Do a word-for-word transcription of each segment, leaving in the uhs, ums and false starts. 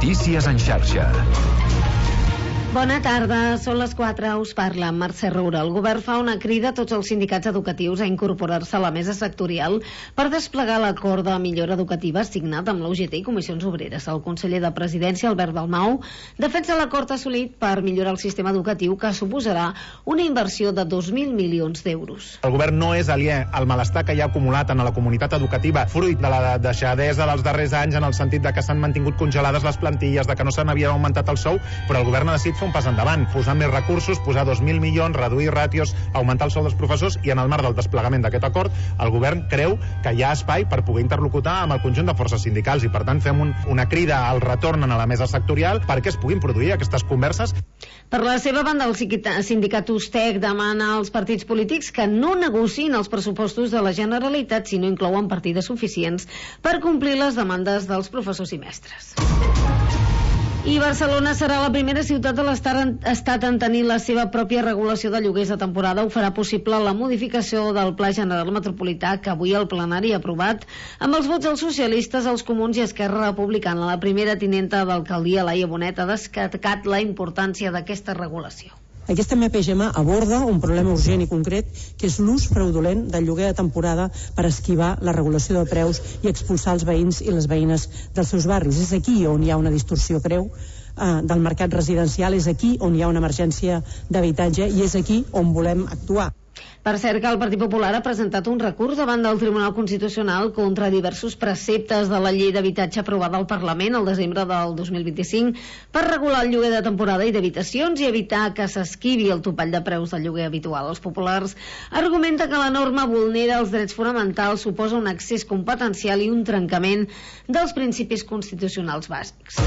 Notícies en xarxa. Bona tarda, són les quatre, us parla Mercè Roura. El govern fa una crida a tots els sindicats educatius a incorporar-se a la mesa sectorial per desplegar l'acord de millora educativa signat amb l'U G T i Comissions Obreres. El conseller de Presidència, Albert Dalmau, defensa l'acord assolit per millorar el sistema educatiu, que suposarà una inversió de dos mil milions d'euros. El govern no és aliè al malestar que hi ha acumulat en la comunitat educativa, fruit de la deixadesa dels darrers anys, en el sentit de que s'han mantingut congelades les plantilles, de que no se n'havia augmentat el sou, però el govern ha decidit fer un pas endavant, posar més recursos, posar dos mil milions, reduir ràtios, augmentar el sou dels professors, i en el marc del desplegament d'aquest acord, el govern creu que hi ha espai per poder interlocutar amb el conjunt de forces sindicals, i per tant fem un, una crida al retorn a la mesa sectorial perquè es puguin produir aquestes converses. Per la seva banda, el sindicat Ustec demana als partits polítics que no negociïn els pressupostos de la Generalitat si no inclouen partides suficients per complir les demandes dels professors i mestres. I Barcelona serà la primera ciutat de l'estat en tenir la seva pròpia regulació de lloguers de temporada. Ho farà possible la modificació del Pla General Metropolità, que avui el plenari ha aprovat amb els vots dels socialistes, els comuns i Esquerra Republicana. La primera tinenta d'alcaldia, Laia Bonet, ha destacat la importància d'aquesta regulació. Aquesta M P G M aborda un problema urgent i concret, que és l'ús fraudulent del lloguer de temporada per esquivar la regulació de preus i expulsar els veïns i les veïnes dels seus barris. És aquí on hi ha una distorsió greu eh, del mercat residencial, és aquí on hi ha una emergència d'habitatge i és aquí on volem actuar. Per cert, que el Partit Popular ha presentat un recurs davant del Tribunal Constitucional contra diversos preceptes de la llei d'habitatge aprovada al Parlament el desembre del dos mil vint-i-cinc per regular el lloguer de temporada i d'habitacions i evitar que s'esquivi el topall de preus del lloguer habitual. Els populars argumenten que la norma vulnera els drets fonamentals, suposa un accés competencial i un trencament dels principis constitucionals bàsics.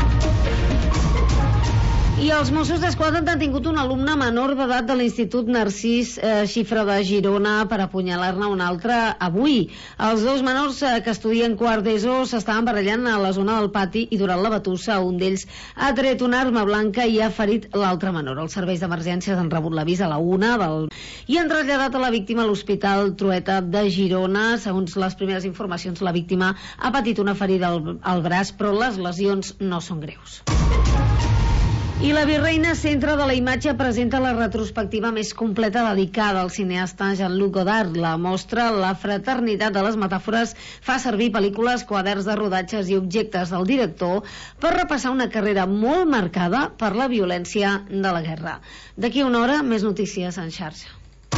I els Mossos d'Esquadra han detingut un alumne menor d'edat de l'Institut Narcís eh, Xifra de Girona per apunyalar-ne un altre avui. Els dos menors eh, que estudien quart d'ESO s'estaven barallant a la zona del pati i durant la batussa un d'ells ha tret una arma blanca i ha ferit l'altre menor. Els serveis d'emergències han rebut l'avís a la una del... i han traslladat a la víctima a l'Hospital Trueta de Girona. Segons les primeres informacions, la víctima ha patit una ferida al, al braç, però les lesions no són greus. I la Virreina, centre de la imatge, presenta la retrospectiva més completa dedicada al cineasta Jean-Luc Godard. La mostra La fraternitat de les metàfores fa servir pel·lícules, quaderns de rodatges i objectes del director per repassar una carrera molt marcada per la violència de la guerra. D'aquí una hora, més notícies en xarxa.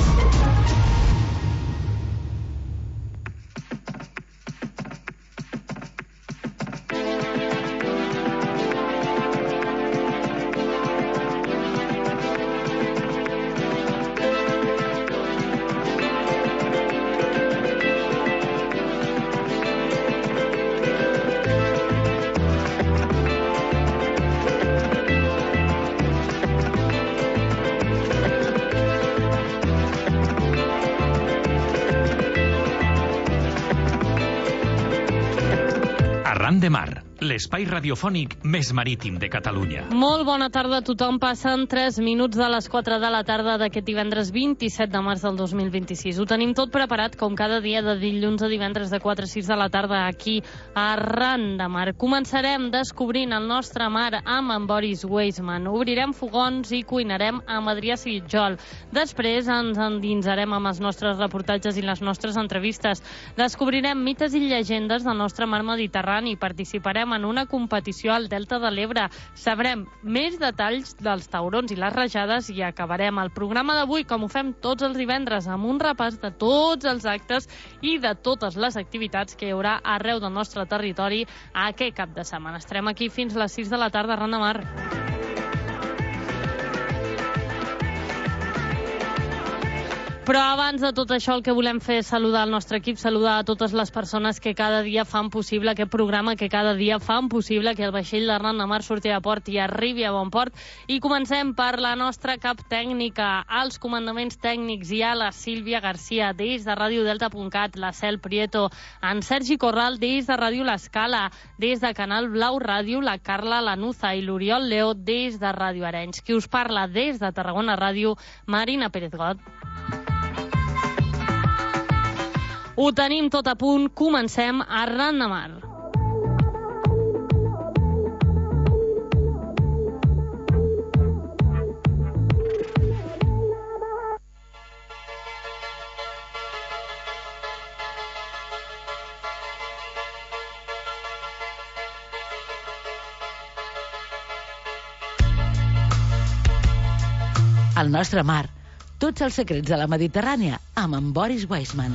Arran de Mar, l'espai radiofònic més marítim de Catalunya. Molt bona tarda a tothom. Passen tres minuts de les quatre de la tarda d'aquest divendres vint-i-set de març del dos mil vint-i-sis. Ho tenim tot preparat, com cada dia, de dilluns a divendres de quatre a sis de la tarda aquí a Arran de Mar. Començarem descobrint el nostre mar amb en Boris Weisman. Obrirem fogons i cuinarem amb Adrià Sitjol. Després ens endinsarem amb els nostres reportatges i les nostres entrevistes. Descobrirem mites i llegendes del nostre mar Mediterrani. Participarem en una competició al Delta de l'Ebre. Sabrem més detalls dels taurons i les rajades i acabarem el programa d'avui, com ho fem tots els divendres, amb un repàs de tots els actes i de totes les activitats que hi haurà arreu del nostre territori aquest cap de setmana. Estarem aquí fins a les sis de la tarda, Arran de Mar. Però abans de tot això el que volem fer és saludar el nostre equip, saludar a totes les persones que cada dia fan possible aquest programa, que cada dia fan possible que el vaixell d'Arran de Mar surti a port i arribi a bon port. I comencem per la nostra cap tècnica, als comandaments tècnics i a la Sílvia Garcia des de ràdio delta punt cat, la Cel Prieto, en Sergi Corral des de Ràdio L'Escala, des de Canal Blau Ràdio, la Carla Lanuza i l'Oriol Leo des de Ràdio Arenys. Qui us parla des de Tarragona Ràdio, Marina Pérez Got. Ho tenim tot a punt, comencem Arran de Mar. el nostre mar. Tots els secrets de la Mediterrània amb en Boris Weissman.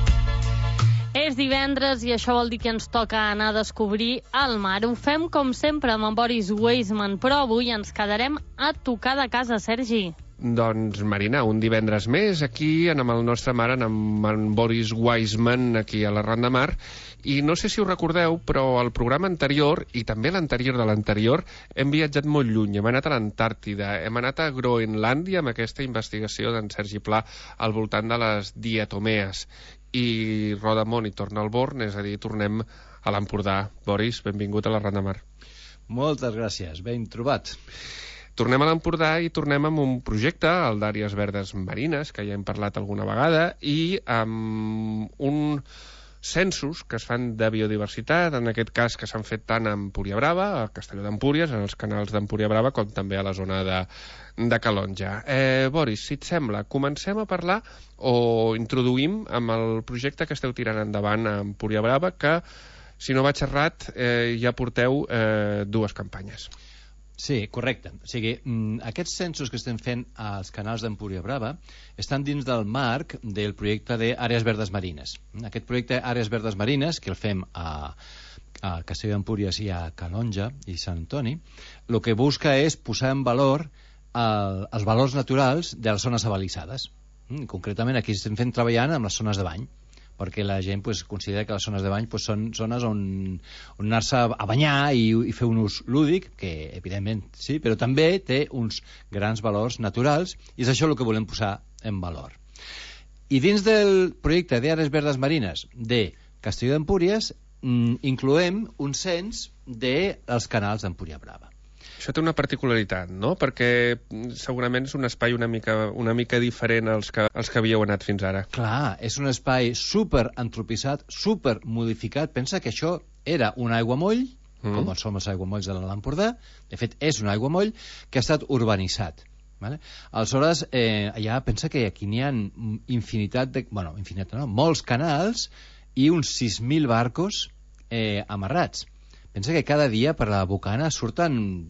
És divendres i això vol dir que ens toca anar a descobrir el mar. Ho fem com sempre amb en Boris Weissman, però avui ens quedarem a tocar de casa, Sergi. Doncs, Marina, un divendres més aquí, amb el nostre mar, amb en Boris Weissman, aquí a la Ronda Mar. I no sé si us recordeu, però el programa anterior, i també l'anterior de l'anterior, hem viatjat molt lluny. Hem anat a l'Antàrtida, hem anat a Groenlàndia amb aquesta investigació d'en Sergi Pla al voltant de les diatomees. I roda món i torna al Born, és a dir, tornem a l'Empordà. Boris, benvingut a la Ronda Mar. Moltes gràcies, ben trobat. Tornem a l'Empordà i tornem amb un projecte, el d'Àrees Verdes Marines, que ja hem parlat alguna vegada, i amb un censos que es fan de biodiversitat, en aquest cas que s'han fet tant a Empúria Brava, a Castelló d'Empúries, en els canals d'Empúria Brava, com també a la zona de, de Calonja. Eh, Boris, si et sembla, comencem a parlar o introduïm amb el projecte que esteu tirant endavant a Empúria Brava, que, si no vaig errat, eh, ja porteu eh, dues campanyes. Sí, correcte. O sigui, aquests censos que estem fent als canals d'Empúria Brava estan dins del marc del projecte d'Àrees Verdes Marines. Aquest projecte d'Àrees Verdes Marines, que el fem a, a Castelló d'Empúries i a Calonja i Sant Antoni, el que busca és posar en valor el, els valors naturals de les zones abalisades. Concretament, aquí estem fent treballant amb les zones de bany, perquè la gent pues, considera que les zones de bany pues, són zones on, on anar-se a banyar i, i fer un ús lúdic, que evidentment sí, però també té uns grans valors naturals i és això el que volem posar en valor. I dins del projecte d'Àrees Verdes Marines de Castelló d'Empúries mm, incloem un cens dels canals d'Empúria Brava. Això té una particularitat, no? Perquè segurament és un espai una mica, una mica diferent als que, als que havíeu anat fins ara. Clar, és un espai super antropitzat, super modificat. Pensa que això era un aiguamoll, mm. com són els aiguamolls de l'Empordà. De fet, és un aiguamoll que ha estat urbanitzat. Vale? Aleshores, eh, allà pensa que aquí n'hi ha infinitat de... Bueno, infinitat no, molts canals i uns sis mil barcos eh, amarrats. Pensa que cada dia per la Bocana surten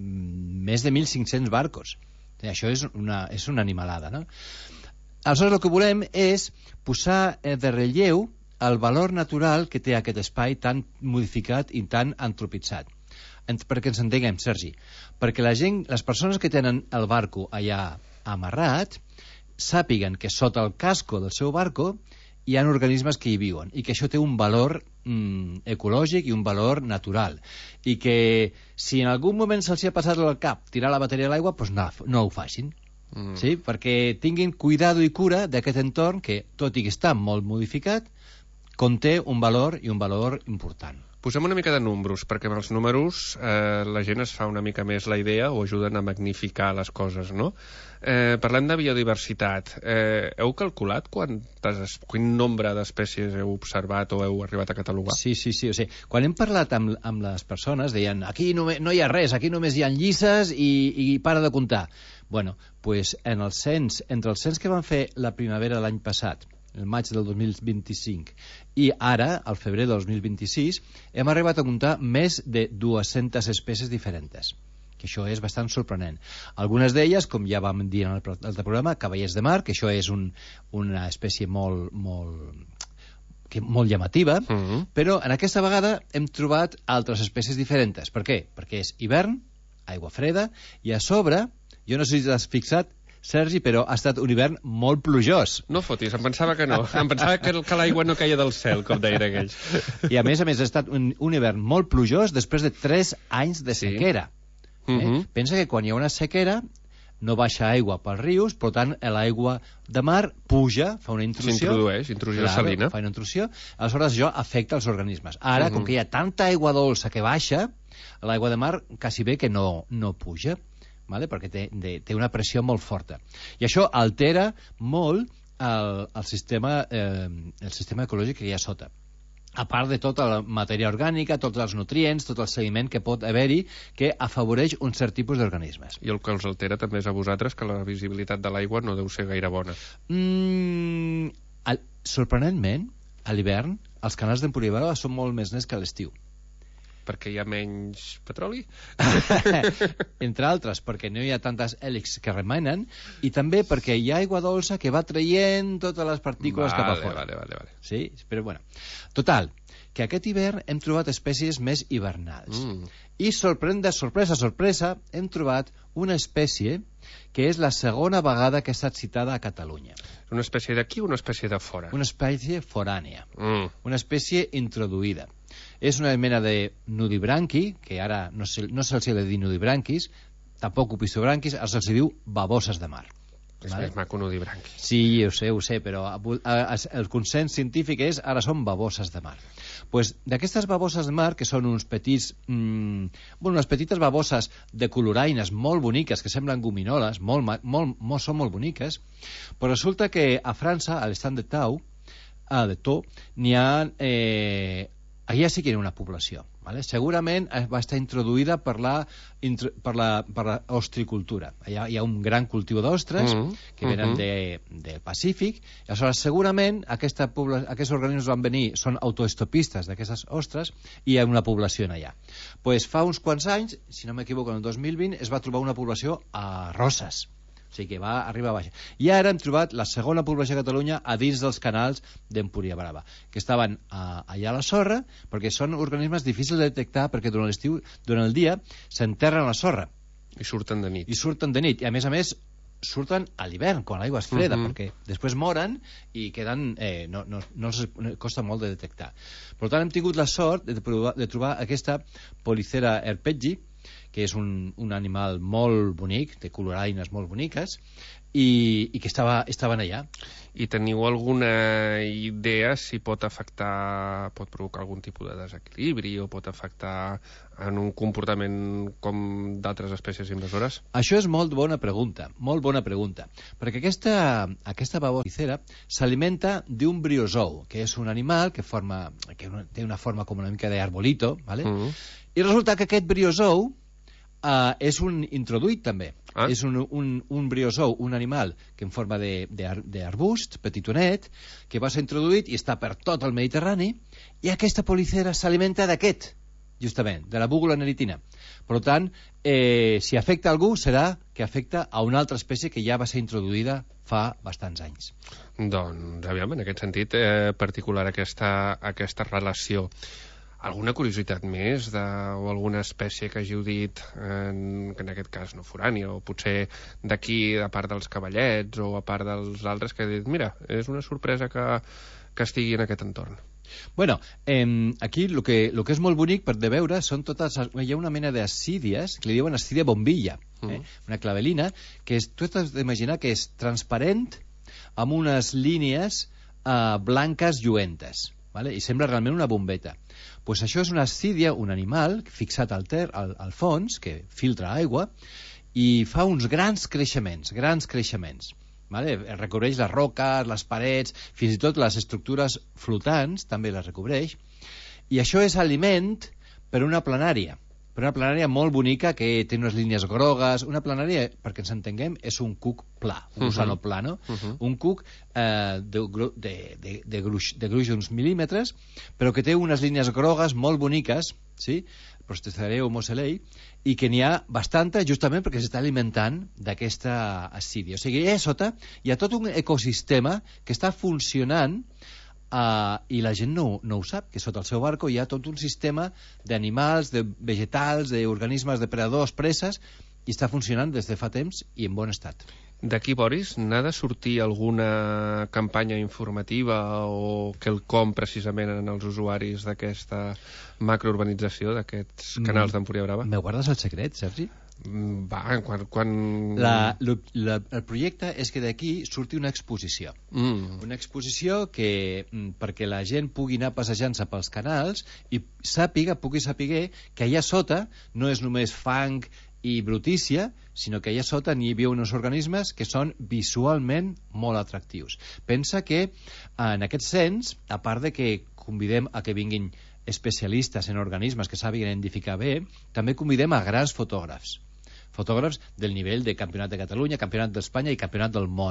més de mil cinc-cents barcos. Això és una, és una animalada, no? Aleshores, el que volem és posar de relleu el valor natural que té aquest espai tan modificat i tan antropitzat. Perquè ens entenguem, Sergi, perquè la gent, les persones que tenen el barco allà amarrat sàpiguen que sota el casco del seu barco hi ha organismes que hi viuen i que això té un valor mm, ecològic i un valor natural i que si en algun moment se'ls ha passat al cap tirar la bateria a l'aigua, doncs no, no ho facin. Mm. Sí? Perquè tinguin cuidado i cura d'aquest entorn que, tot i que està molt modificat, conté un valor i un valor important. Posem una mica de números, perquè amb els números eh, la gent es fa una mica més la idea o ajuden a magnificar les coses, no? Eh, parlem de biodiversitat. Eh, heu calculat quantes, quin nombre d'espècies heu observat o heu arribat a catalogar? Sí, sí, sí. O sigui, quan hem parlat amb, amb les persones, deien, aquí no, no hi ha res, aquí només hi ha llisses i, i para de comptar. Bueno, pues en el cens, entre els cens que van fer la primavera de l'any passat, el maig del dos mil vint-i-cinc, i ara, al febrer del dos mil vint-i-sis, hem arribat a comptar més de dues-centes espècies diferents, que això és bastant sorprenent. Algunes d'elles, com ja vam dir en l'altre programa, cavallers de mar, que això és un, una espècie molt, molt, que, molt llamativa, uh-huh. però en aquesta vegada hem trobat altres espècies diferents. Per què? Perquè és hivern, aigua freda, i a sobre, jo no sé si t'has fixat, Sergi, però ha estat un hivern molt plujós. No fotis, em pensava que no. Em pensava que, que l'aigua no caia del cel, com deien aquells. I a més a més ha estat un, un hivern molt plujós després de tres anys de sequera. Sí. Eh? Uh-huh. Pensa que quan hi ha una sequera no baixa aigua pels rius, per tant l'aigua de mar puja, fa una intrusió. S'introdueix, intrusió claro, salina. Fa una intrusió, aleshores això afecta els organismes. Ara, uh-huh. com que hi ha tanta aigua dolça que baixa, l'aigua de mar quasi bé que no, no puja. Vale? Perquè té, de, té una pressió molt forta. I això altera molt el, el, sistema, eh, el sistema ecològic que hi ha sota. A part de tota la matèria orgànica, tots els nutrients, tot el sediment que pot haver-hi, que afavoreix un cert tipus d'organismes. I el que els altera també és a vosaltres, que la visibilitat de l'aigua no deu ser gaire bona. Mm, el, sorprenentment, a l'hivern, els canals d'Empúria Brava són molt més nets que a l'estiu. perquè hi ha menys petroli? Entre altres, perquè no hi ha tantes hèlixs que remanen, i també perquè hi ha aigua dolça que va traient totes les partícules vale, cap a fora. Vale, vale, vale. Sí, però bueno. Total, que aquest hivern hem trobat espècies més hivernals. Mm. I sorprèn de sorpresa, sorpresa, hem trobat una espècie que és la segona vegada que ha estat citada a Catalunya. Una espècie d'aquí o una espècie de fora? Una espècie forània. Mm. Una espècie introduïda. És una mena de nudibranqui, que ara no, se, no se'ls ha de dir nudibranquis, tampoc opistobranquis, se'ls diu baboses de mar. És vale? Més maco nudibranqui. Sí, ho sé, ho sé, però a, a, a, el consens científic és ara són baboses de mar. Pues, d'aquestes baboses de mar, que són uns petits, mmm, bueno, unes petites baboses de coloraines molt boniques, que semblen gominoles, molt, molt, molt, són molt boniques, però resulta que a França, a l'estat de Tau, a de Tau, n'hi ha... Eh, allà sí que hi ha una població. Vale? Segurament va estar introduïda per la, per la, per la ostricultura. Allà hi ha un gran cultiu d'ostres mm -hmm. que venen mm -hmm. de, del Pacífic. I aleshores, segurament, aquesta aquests organismes van venir, són autoestopistes d'aquestes ostres, i hi ha una població en allà. Pues fa uns quants anys, si no m'equivoco, en el dos mil vint, es va trobar una població a Roses. O sigui que va arribar a baixa. I ara hem trobat la segona població de Catalunya a dins dels canals d'Empúria Brava, que estaven a, allà a la sorra, perquè són organismes difícils de detectar, perquè durant l'estiu, durant el dia, s'enterren a la sorra. I surten de nit. I surten de nit. I a més a més, surten a l'hivern, quan l'aigua és freda, uh -huh. perquè després moren i queden... Eh, no, no, no els costa molt de detectar. Per tant, hem tingut la sort de, provar, de trobar aquesta Polycera herpetgi, que és un, un animal molt bonic, de coloraines molt boniques, i, i que estava, estaven allà. I teniu alguna idea si pot afectar, pot provocar algun tipus de desequilibri o pot afectar en un comportament com d'altres espècies invasores? Això és molt bona pregunta, molt bona pregunta, perquè aquesta, aquesta babosicera s'alimenta d'un briozou, que és un animal que, forma, que té una forma com una mica d'arbolito, ¿vale? Mm. I resulta que aquest briozou Uh, és un introduït també. Ah. És un, un, un briozou, un animal que en forma d'arbust, petitonet, que va ser introduït i està per tot el Mediterrani, i aquesta policera s'alimenta d'aquest, justament, de la búgula neritina. Per tant, eh, si afecta algú, serà que afecta a una altra espècie que ja va ser introduïda fa bastants anys. Doncs, aviam, en aquest sentit, eh, particular aquesta, aquesta relació. Alguna curiositat més de, o alguna espècie que hàgiu dit en, que en aquest cas no forània, o potser d'aquí, a part dels cavallets o a part dels altres, que he dit, mira, és una sorpresa que, que estigui en aquest entorn? Bueno, eh, aquí el que, lo que és molt bonic per de veure són totes... Hi ha una mena d'assídies, que li diuen assídia bombilla, eh? Mm. Una clavelina, que és, tu t'has d'imaginar que és transparent amb unes línies eh, blanques lluentes, vale? I sembla realment una bombeta. Pues això és una assídia, un animal fixat al, ter, al, al fons, que filtra aigua, i fa uns grans creixements, grans creixements. Vale? Recobreix les roques, les parets, fins i tot les estructures flotants també les recobreix. I això és aliment per una planària, per una planària molt bonica que té unes línies grogues. Una planària, perquè ens entenguem, és un cuc pla, un uh -huh. gusano plano, uh -huh. un cuc eh, de, de, de, de, gruix, de gruix d'uns mil·límetres, però que té unes línies grogues molt boniques, sí? Prostecereu moselei, i que n'hi ha bastanta justament perquè s'està alimentant d'aquesta assídia. O sigui, allà sota hi ha tot un ecosistema que està funcionant Uh, i la gent no, no ho sap, que sota el seu barco hi ha tot un sistema d'animals, de vegetals, d'organismes depredadors, preses, i està funcionant des de fa temps i en bon estat. D'aquí, Boris, n'ha de sortir alguna campanya informativa o quelcom precisament en els usuaris d'aquesta macrourbanització, d'aquests canals d'Empúria Brava? Me guardes el secret, Sergi? Va, quan... quan... La, la, el projecte és que d'aquí surti una exposició. Mm. Una exposició que, perquè la gent pugui anar passejant-se pels canals i sàpiga, pugui saber que allà sota no és només fang i brutícia, sinó que allà sota n'hi havia uns organismes que són visualment molt atractius. Pensa que, en aquest sens, a part de que convidem a que vinguin especialistes en organismes que sàpiguen identificar bé, també convidem a grans fotògrafs. Fotògrafs del nivell de Campionat de Catalunya, Campionat d'Espanya i Campionat del món.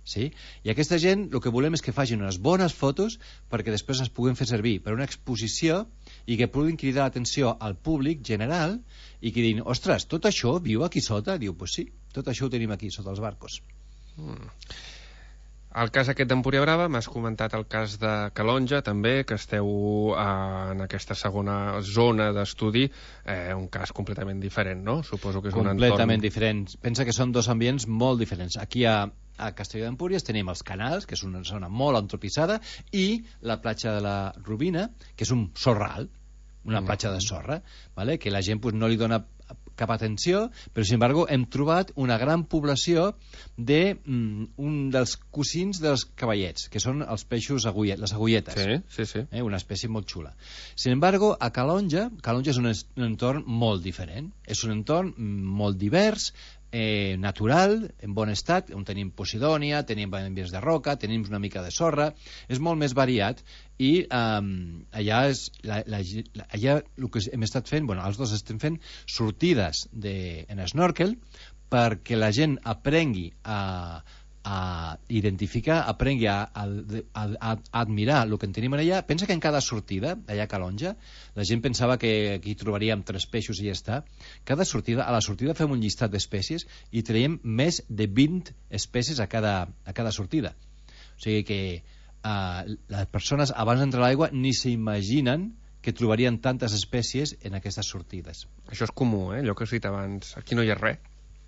Sí? I aquesta gent el que volem és que facin unes bones fotos perquè després les puguin fer servir per una exposició i que puguin cridar l'atenció al públic general i que diguin, ostres, tot això viu aquí sota? Diu, pues sí, tot això ho tenim aquí sota els barcos. Mm. El cas aquest d'Empúria Brava, m'has comentat el cas de Calonja, també, que esteu eh, en aquesta segona zona d'estudi, eh, un cas completament diferent, no? Suposo que és un entorn... Completament diferent. Pensa que són dos ambients molt diferents. Aquí a, a Castelló d'Empúries tenim els canals, que és una zona molt antropitzada, i la platja de la Rubina, que és un sorral, una platja de sorra, vale? Que la gent pues, no li dona cap atenció, però, sin embargo, hem trobat una gran població de mm, un dels cosins dels cavallets, que són els peixos agullet, les agulletes. Sí, sí, sí. Eh, una espècie molt xula. Sin embargo, a Calonja, Calonja és un, un entorn molt diferent. És un entorn molt divers, eh, natural, en bon estat, on tenim posidònia, tenim ambients de roca, tenim una mica de sorra, és molt més variat i um, allà, és, la, la, allà el que hem estat fent, bueno, els dos estem fent sortides de, en snorkel perquè la gent aprengui a, a identificar, aprengui a, a, a, a admirar el que en tenim allà. Pensa que en cada sortida, allà a Calonja, la gent pensava que aquí trobaríem tres peixos i ja està. Cada sortida, a la sortida fem un llistat d'espècies i traiem més de vint espècies a cada, a cada sortida. O sigui que Uh, les persones abans d'entrar a l'aigua ni s'imaginen que trobarien tantes espècies en aquestes sortides. Això és comú, eh? Allò que has dit abans. Aquí no hi ha res.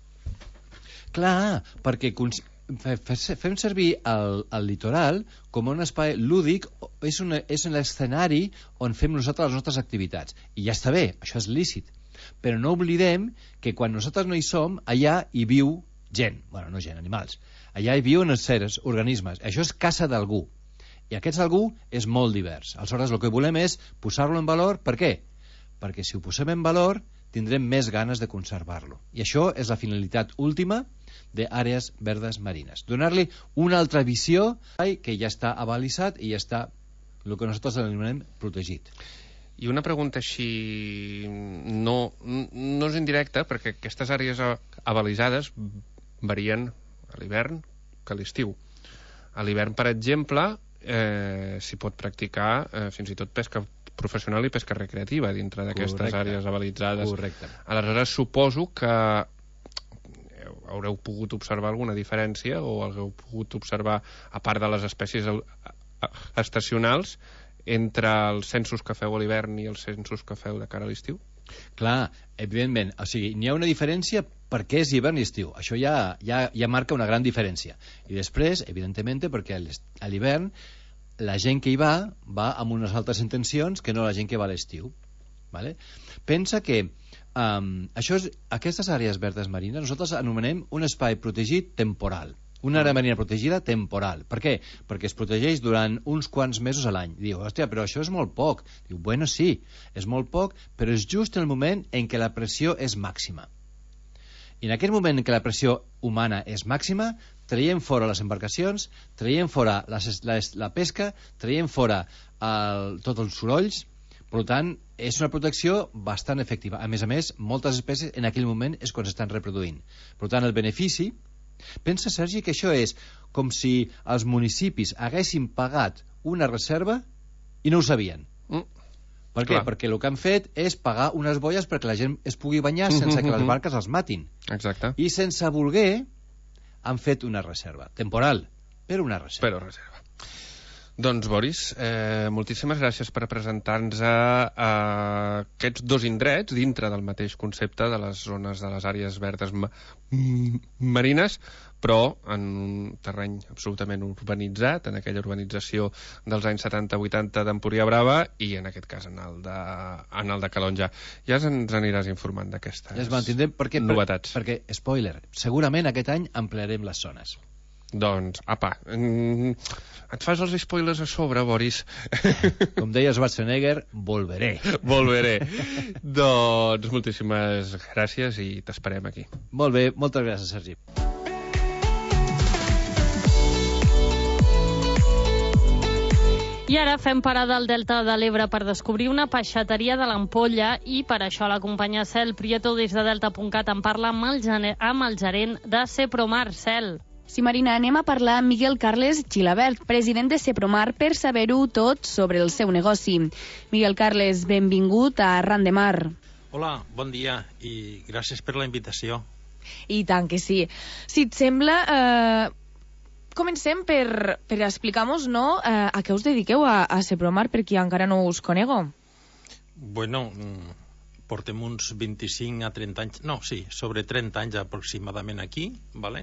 Clar, perquè fem servir el, el litoral com un espai lúdic, és, una, és un escenari on fem nosaltres les nostres activitats. I ja està bé, això és lícit. Però no oblidem que quan nosaltres no hi som, allà hi viu gent. Bueno, no gent, animals. Allà hi viuen els seres, organismes. Això és casa d'algú. I aquest algú és molt divers. Aleshores, el que volem és posar-lo en valor. Per què? Perquè si ho posem en valor, tindrem més ganes de conservar-lo. I això és la finalitat última d'àrees verdes marines. Donar-li una altra visió que ja està avalisat i ja està el que nosaltres anomenem protegit. I una pregunta així no, no és indirecta, perquè aquestes àrees avalisades varien a l'hivern que a l'estiu. A l'hivern, per exemple, eh, s'hi pot practicar eh, fins i tot pesca professional i pesca recreativa dintre d'aquestes àrees avalitzades. Correcte. Aleshores, suposo que haureu pogut observar alguna diferència o haureu pogut observar, a part de les espècies estacionals, entre els censos que feu a l'hivern i els censos que feu de cara a l'estiu? Clar, evidentment, o sigui, n'hi ha una diferència perquè és hivern i estiu. Això ja, ja, ja marca una gran diferència. I després, evidentment, perquè a l'hivern la gent que hi va, va amb unes altres intencions que no la gent que va a l'estiu. Vale? Pensa que um, això és, aquestes àrees verdes marines nosaltres anomenem un espai protegit temporal. Una àrea marina protegida temporal. Per què? Perquè es protegeix durant uns quants mesos a l'any. Diu, hòstia, però això és molt poc. Diu, bueno, sí, és molt poc, però és just en el moment en què la pressió és màxima. I en aquest moment en què la pressió humana és màxima, traiem fora les embarcacions, traiem fora les, les, la pesca, traiem fora el, tots els sorolls. Per tant, és una protecció bastant efectiva. A més a més, moltes espècies en aquell moment és quan s'estan reproduint. Per tant, el benefici... Pensa, Sergi, que això és com si els municipis haguessin pagat una reserva i no ho sabien. Mm. Per què? Clar. Perquè el que han fet és pagar unes boies perquè la gent es pugui banyar sense mm-hmm. que les barques els matin. Exacte. I sense voler han fet una reserva. Temporal, però una reserva. Però reserva. Doncs, Boris, eh, moltíssimes gràcies per presentar-nos a, a aquests dos indrets dintre del mateix concepte de les zones de les àrees verdes ma marines, però en un terreny absolutament urbanitzat, en aquella urbanització dels anys setanta vuitanta d'Empúria Brava i en aquest cas en el de, en el de Calonja. Ja ens aniràs informant d'aquestes ja perquè, novetats. Per, perquè, spoiler, segurament aquest any ampliarem les zones. Doncs, apa, mm, et fas els spoilers a sobre, Boris. Com deia Schwarzenegger, volveré. Volveré. Doncs moltíssimes gràcies i t'esperem aquí. Molt bé, moltes gràcies, Sergi. I ara fem parada al Delta de l'Ebre per descobrir una peixateria de l'Ampolla i per això l'acompanya Cel Prieto des de delta punt cat. En parla amb el, amb el gerent de Sepromar. Cel. Sí, Marina, anem a parlar amb Miguel Carles Gilabert, president de Sepromar, per saber-ho tot sobre el seu negoci. Miguel Carles, benvingut a Arran de Mar. Hola, bon dia i gràcies per la invitació. I tant que sí. Si et sembla, eh, comencem per, per explicar-nos, no, eh, a què us dediqueu a, a Sepromar, per qui encara no us conego. Bueno, portem uns vint-i-cinc a trenta anys, no, sí, sobre trenta anys aproximadament aquí, ¿vale?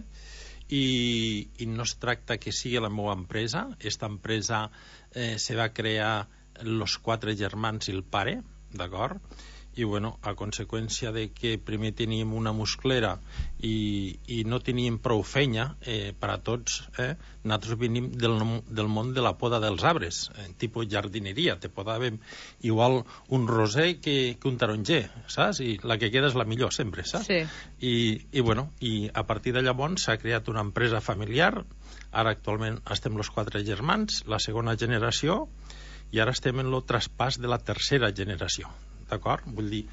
I, i no es tracta que sigui la meva empresa. Esta empresa eh, se va crear los quatre germans i el pare, d'acord? I bueno, a conseqüència de que primer teníem una musclera i, i no teníem prou feina eh, per a tots, eh, nosaltres venim del, del món de la poda dels arbres, eh, tipus jardineria. Te podàvem igual un roser que, que un taronger, saps? I la que queda és la millor sempre, saps? Sí. I, i bueno, i a partir de llavors s'ha creat una empresa familiar. Ara actualment estem els quatre germans, la segona generació, i ara estem en el traspàs de la tercera generació. D'acord? Vull dir,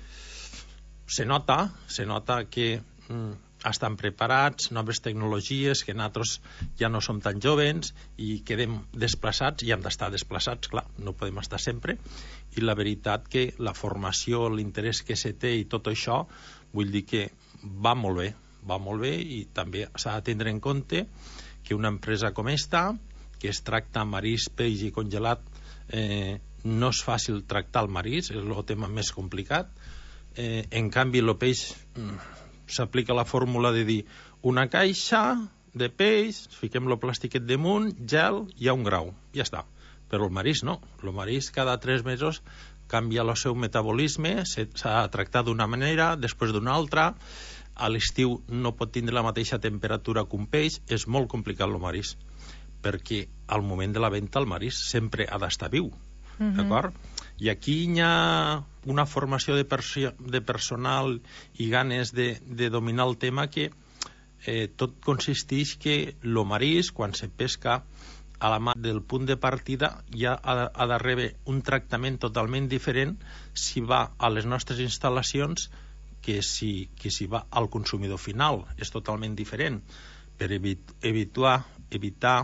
se nota, se nota que mm, estan preparats, noves tecnologies, que nosaltres ja no som tan jovens i quedem desplaçats, i hem d'estar desplaçats, clar, no podem estar sempre, i la veritat que la formació, l'interès que se té i tot això, vull dir que va molt bé, va molt bé, i també s'ha de tindre en compte que una empresa com esta, que es tracta marís, peix i congelat, eh, no és fàcil tractar el marís, és el tema més complicat. Eh, en canvi, el peix mm, s'aplica la fórmula de dir una caixa de peix, fiquem el plastiquet damunt, gel, hi ha un grau, ja està. Però el marís no, el marís cada tres mesos canvia el seu metabolisme, s'ha de tractar d'una manera, després d'una altra. A l'estiu no pot tindre la mateixa temperatura que un peix, és molt complicat el marís, perquè al moment de la venda el marís sempre ha d'estar viu. Uh-huh. D'acord? I aquí hi ha una formació de, perso de personal i ganes de, de dominar el tema que eh, tot consisteix que el marís, quan se pesca a la mà del punt de partida, ja ha, ha de rebre un tractament totalment diferent si va a les nostres instal·lacions que si, que si va al consumidor final. És totalment diferent. Per evit evitar, evitar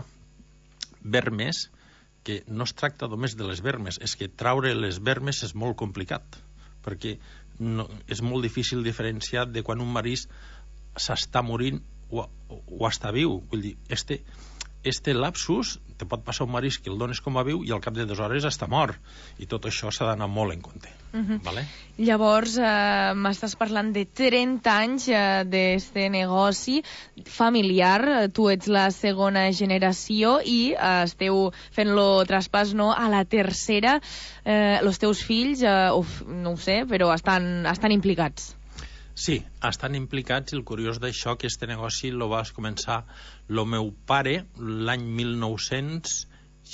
vermes, que no es tracta només de les vermes, és que traure les vermes és molt complicat, perquè no, és molt difícil diferenciar de quan un marís s'està morint o, o, o està viu. Vull dir, este, este lapsus te pot passar un marís que el dones com a viu i al cap de dues hores està mort, i tot això s'ha d'anar molt en compte. Uh-huh. Vale? Llavors, eh, m'estàs parlant de trenta anys eh, d'este negoci familiar. Tu ets la segona generació i eh, esteu fent-lo traspàs, no, a la tercera. Eh, els teus fills, eh, uf, no ho sé, però estan, estan implicats. Sí, estan implicats, i el curiós d'això que este negoci lo va començar el meu pare l'any mil nou-cents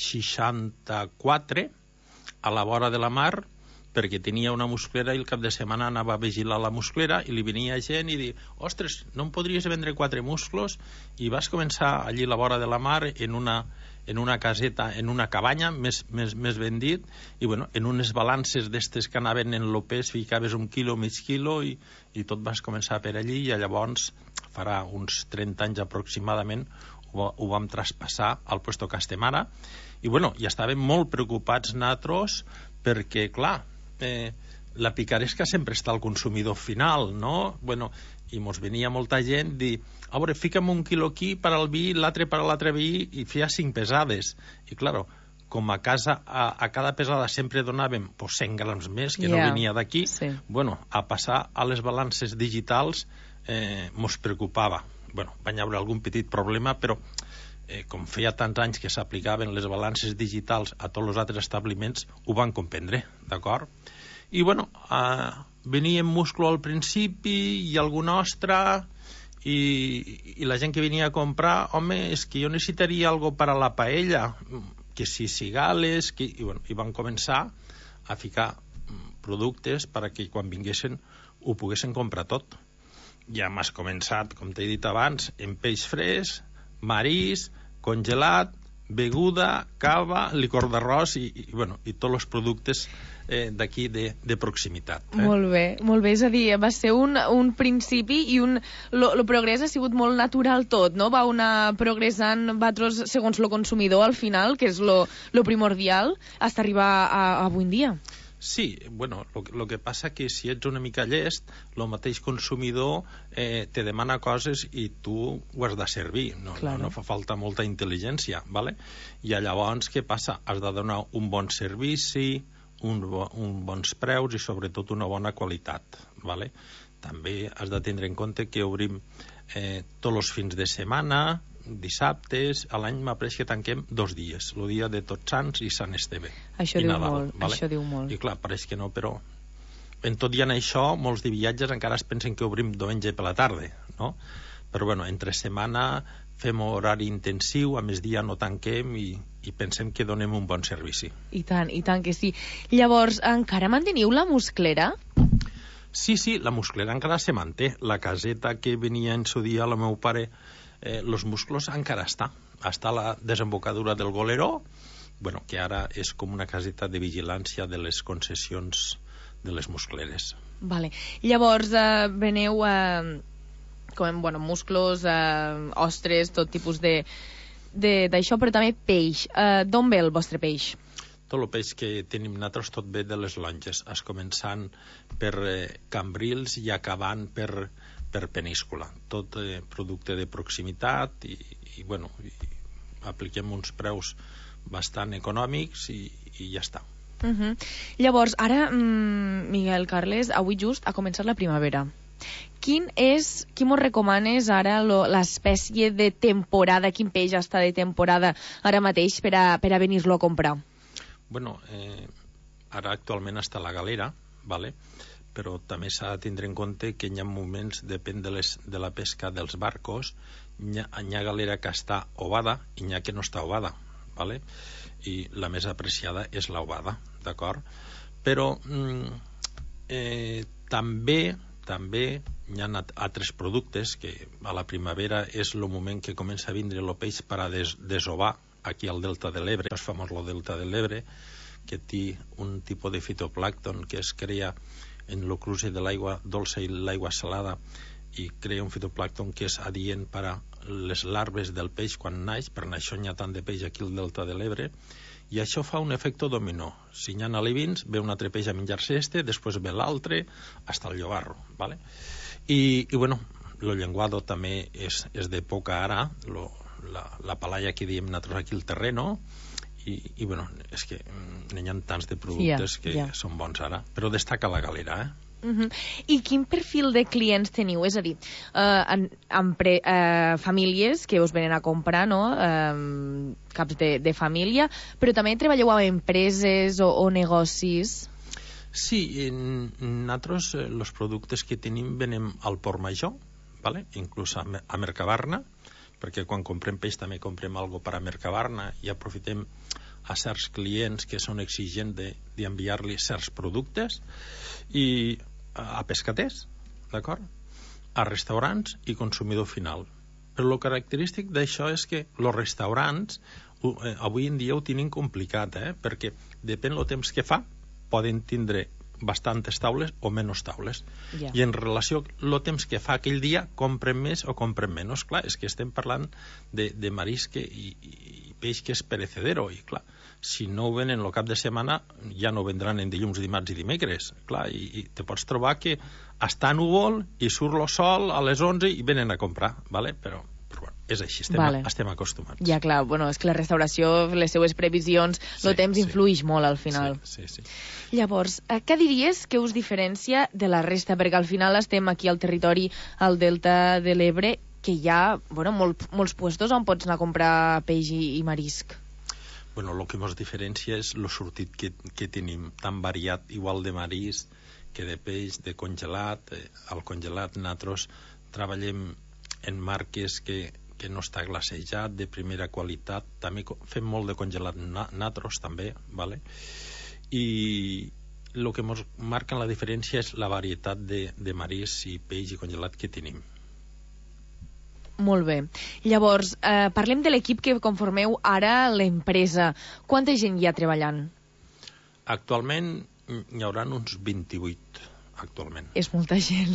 seixanta-quatre a la vora de la mar, perquè tenia una musclera i el cap de setmana anava a vigilar la musclera i li venia gent i dir, ostres, no em podries vendre quatre musclos? I vas començar allí a la vora de la mar en una, en una caseta, en una cabanya, més, més, més ben dit, i bueno, en unes balances d'estes que anaven en el pes ficaves un quilo, mig quilo, i, i tot vas començar per allí, i llavors farà uns trenta anys aproximadament ho, ho vam traspassar al puesto que estem ara, i bueno, ja estàvem molt preocupats nosaltres perquè, clar, eh, la picaresca sempre està al consumidor final, no? Bueno, i mos venia molta gent dir, a veure, fica'm un quilo aquí per al vi, l'altre per a l'altre vi, i feia cinc pesades. I, claro, com a casa, a, a cada pesada sempre donàvem pues, cent grams més, que yeah. no venia d'aquí, sí. Bueno, a passar a les balances digitals eh, mos preocupava. Bueno, van haver algun petit problema, però eh, com feia tants anys que s'aplicaven les balances digitals a tots els altres establiments, ho van comprendre, d'acord? I, bueno, eh, venia en musclo al principi i algun ostre, i, i la gent que venia a comprar, home, és que jo necessitaria algo per a la paella, que si cigales, que... I, bueno, i van començar a ficar productes perquè quan vinguessin ho poguessin comprar tot. Ja m'has començat, com t'he dit abans, en peix fresc, marís, congelat, beguda, cava, licor d'arròs i, i, bueno, i tots els productes eh, d'aquí de, de proximitat. Eh? Molt bé, molt bé. És a dir, va ser un, un principi i un, lo, lo progrés ha sigut molt natural tot, no? Va anar progressant vosaltres segons lo consumidor al final, que és lo, lo primordial, fins a arribar a, a avui en dia. Sí, bueno, lo, lo que passa que si ets una mica llest, el mateix consumidor eh, te demana coses i tu ho has de servir, no, claro. no, no fa falta molta intel·ligència, ¿vale? I llavors què passa? Has de donar un bon servici, un, bo, un bons preus i sobretot una bona qualitat, ¿vale? També has de tindre en compte que obrim eh, tots els fins de setmana, dissabtes, a l'any m'apareix que tanquem dos dies, el dia de Tots Sants i Sant Esteve. Això diu molt, vale? Això diu molt. I clar, pareix que no, però en tot i en això, molts de viatges encara es pensen que obrim diumenge per la tarda, no? Però bueno, entre setmana fem horari intensiu, a migdia no tanquem i, i pensem que donem un bon servici. I tant, i tant que sí. Llavors, encara manteniu la musclera? Sí, sí, la musclera encara se manté. La caseta que venia en su dia el meu pare, eh, los musclos encara està. Està a la desembocadura del Goleró, bueno, que ara és com una caseta de vigilància de les concessions de les muscleres. Vale. Llavors, eh, veneu eh, com, bueno, musclos, eh, ostres, tot tipus de d'això, però també peix. Eh, D'on ve el vostre peix? Tot el peix que tenim nosaltres tot ve de les longes, es començant per eh, Cambrils i acabant per, per Peníscola. Tot eh, producte de proximitat i, i bueno, i apliquem uns preus bastant econòmics i, i ja està. Uh -huh. Llavors, ara, mm, Miguel Carles, avui just ha començat la primavera. Quin és, qui mos recomanes ara l'espècie de temporada, quin peix està de temporada ara mateix per a, per a venir-lo a comprar? Bueno, eh, ara actualment està la galera, vale? Però també s'ha de tindre en compte que hi ha moments, depèn de, les, de la pesca dels barcos, hi ha, hi ha galera que està ovada i hi ha que no està ovada, vale? I la més apreciada és l'ovada, d'acord? Però mm, eh, també també hi ha altres productes que a la primavera és el moment que comença a vindre el peix per a des, desovar aquí al Delta de l'Ebre. És famós el Delta de l'Ebre, que té un tipus de fitoplàncton que es crea en el cruce de l'aigua dolça i l'aigua salada i crea un fitoplàncton que és adient per a les larves del peix quan naix, per això hi ha tant de peix aquí al Delta de l'Ebre, i això fa un efecte dominó. Si hi ha alevins, ve un altre peix a menjar-se este, després ve l'altre, hasta el llobarro, ¿vale? I, i bueno, el llenguado també és, és d'època ara, lo, la, la palaya que diem nosaltres aquí al terreno, i, i bueno, és que n'hi ha tants de productes sí, ja, que ja. són bons ara, però destaca la galera, eh? Uh -huh. I quin perfil de clients teniu? És a dir, eh, en, en pre, eh, famílies que us venen a comprar, no? Eh, caps de, de família, però també treballeu amb empreses o, o negocis? Sí, en, nosaltres eh, els productes que tenim venem al Port Major, ¿vale? Inclús a, a Mercabarna, perquè quan comprem peix també comprem algo per a Mercabarna i aprofitem a certs clients que són exigents d'enviar-li de, certs productes, i a pescaters, d'acord? A restaurants i consumidor final. Però el característic d'això és que els restaurants eh, avui en dia ho tenen complicat, eh? Perquè depèn del temps que fa, poden tindre bastantes taules o menys taules. Yeah. I en relació al temps que fa aquell dia, compren més o compren menys. Clar, és que estem parlant de, de marisc i, i peix que és perecedero, i clar, si no ho venen el cap de setmana, ja no vendran en dilluns, dimarts i dimecres. Clar, i, i te pots trobar que està núvol i surt el sol a les onze i venen a comprar, ¿vale? Però, però bueno, és així, estem, vale. estem acostumats. Ja, clar, bueno, és que la restauració, les seues previsions, el sí, temps sí. influix molt al final. Sí, sí, sí. Llavors, què diries que us diferencia de la resta? Perquè al final estem aquí al territori, al Delta de l'Ebre, que hi ha, bueno, molt, molts puestos on pots anar a comprar peix i, i marisc. Bueno, el que ens diferencia és el sortit que, que tenim, tan variat, igual de marisc que de peix, de congelat. Eh, al congelat nosaltres treballem en marques que, que no està glacejat, de primera qualitat. També fem molt de congelat nosaltres, també, ¿vale? I el que ens marca la diferència és la varietat de, de marisc i peix i congelat que tenim. Molt bé. Llavors, eh, parlem de l'equip que conformeu ara l'empresa. Quanta gent hi ha treballant? Actualment hi haurà uns vint-i-vuit, actualment. És molta gent.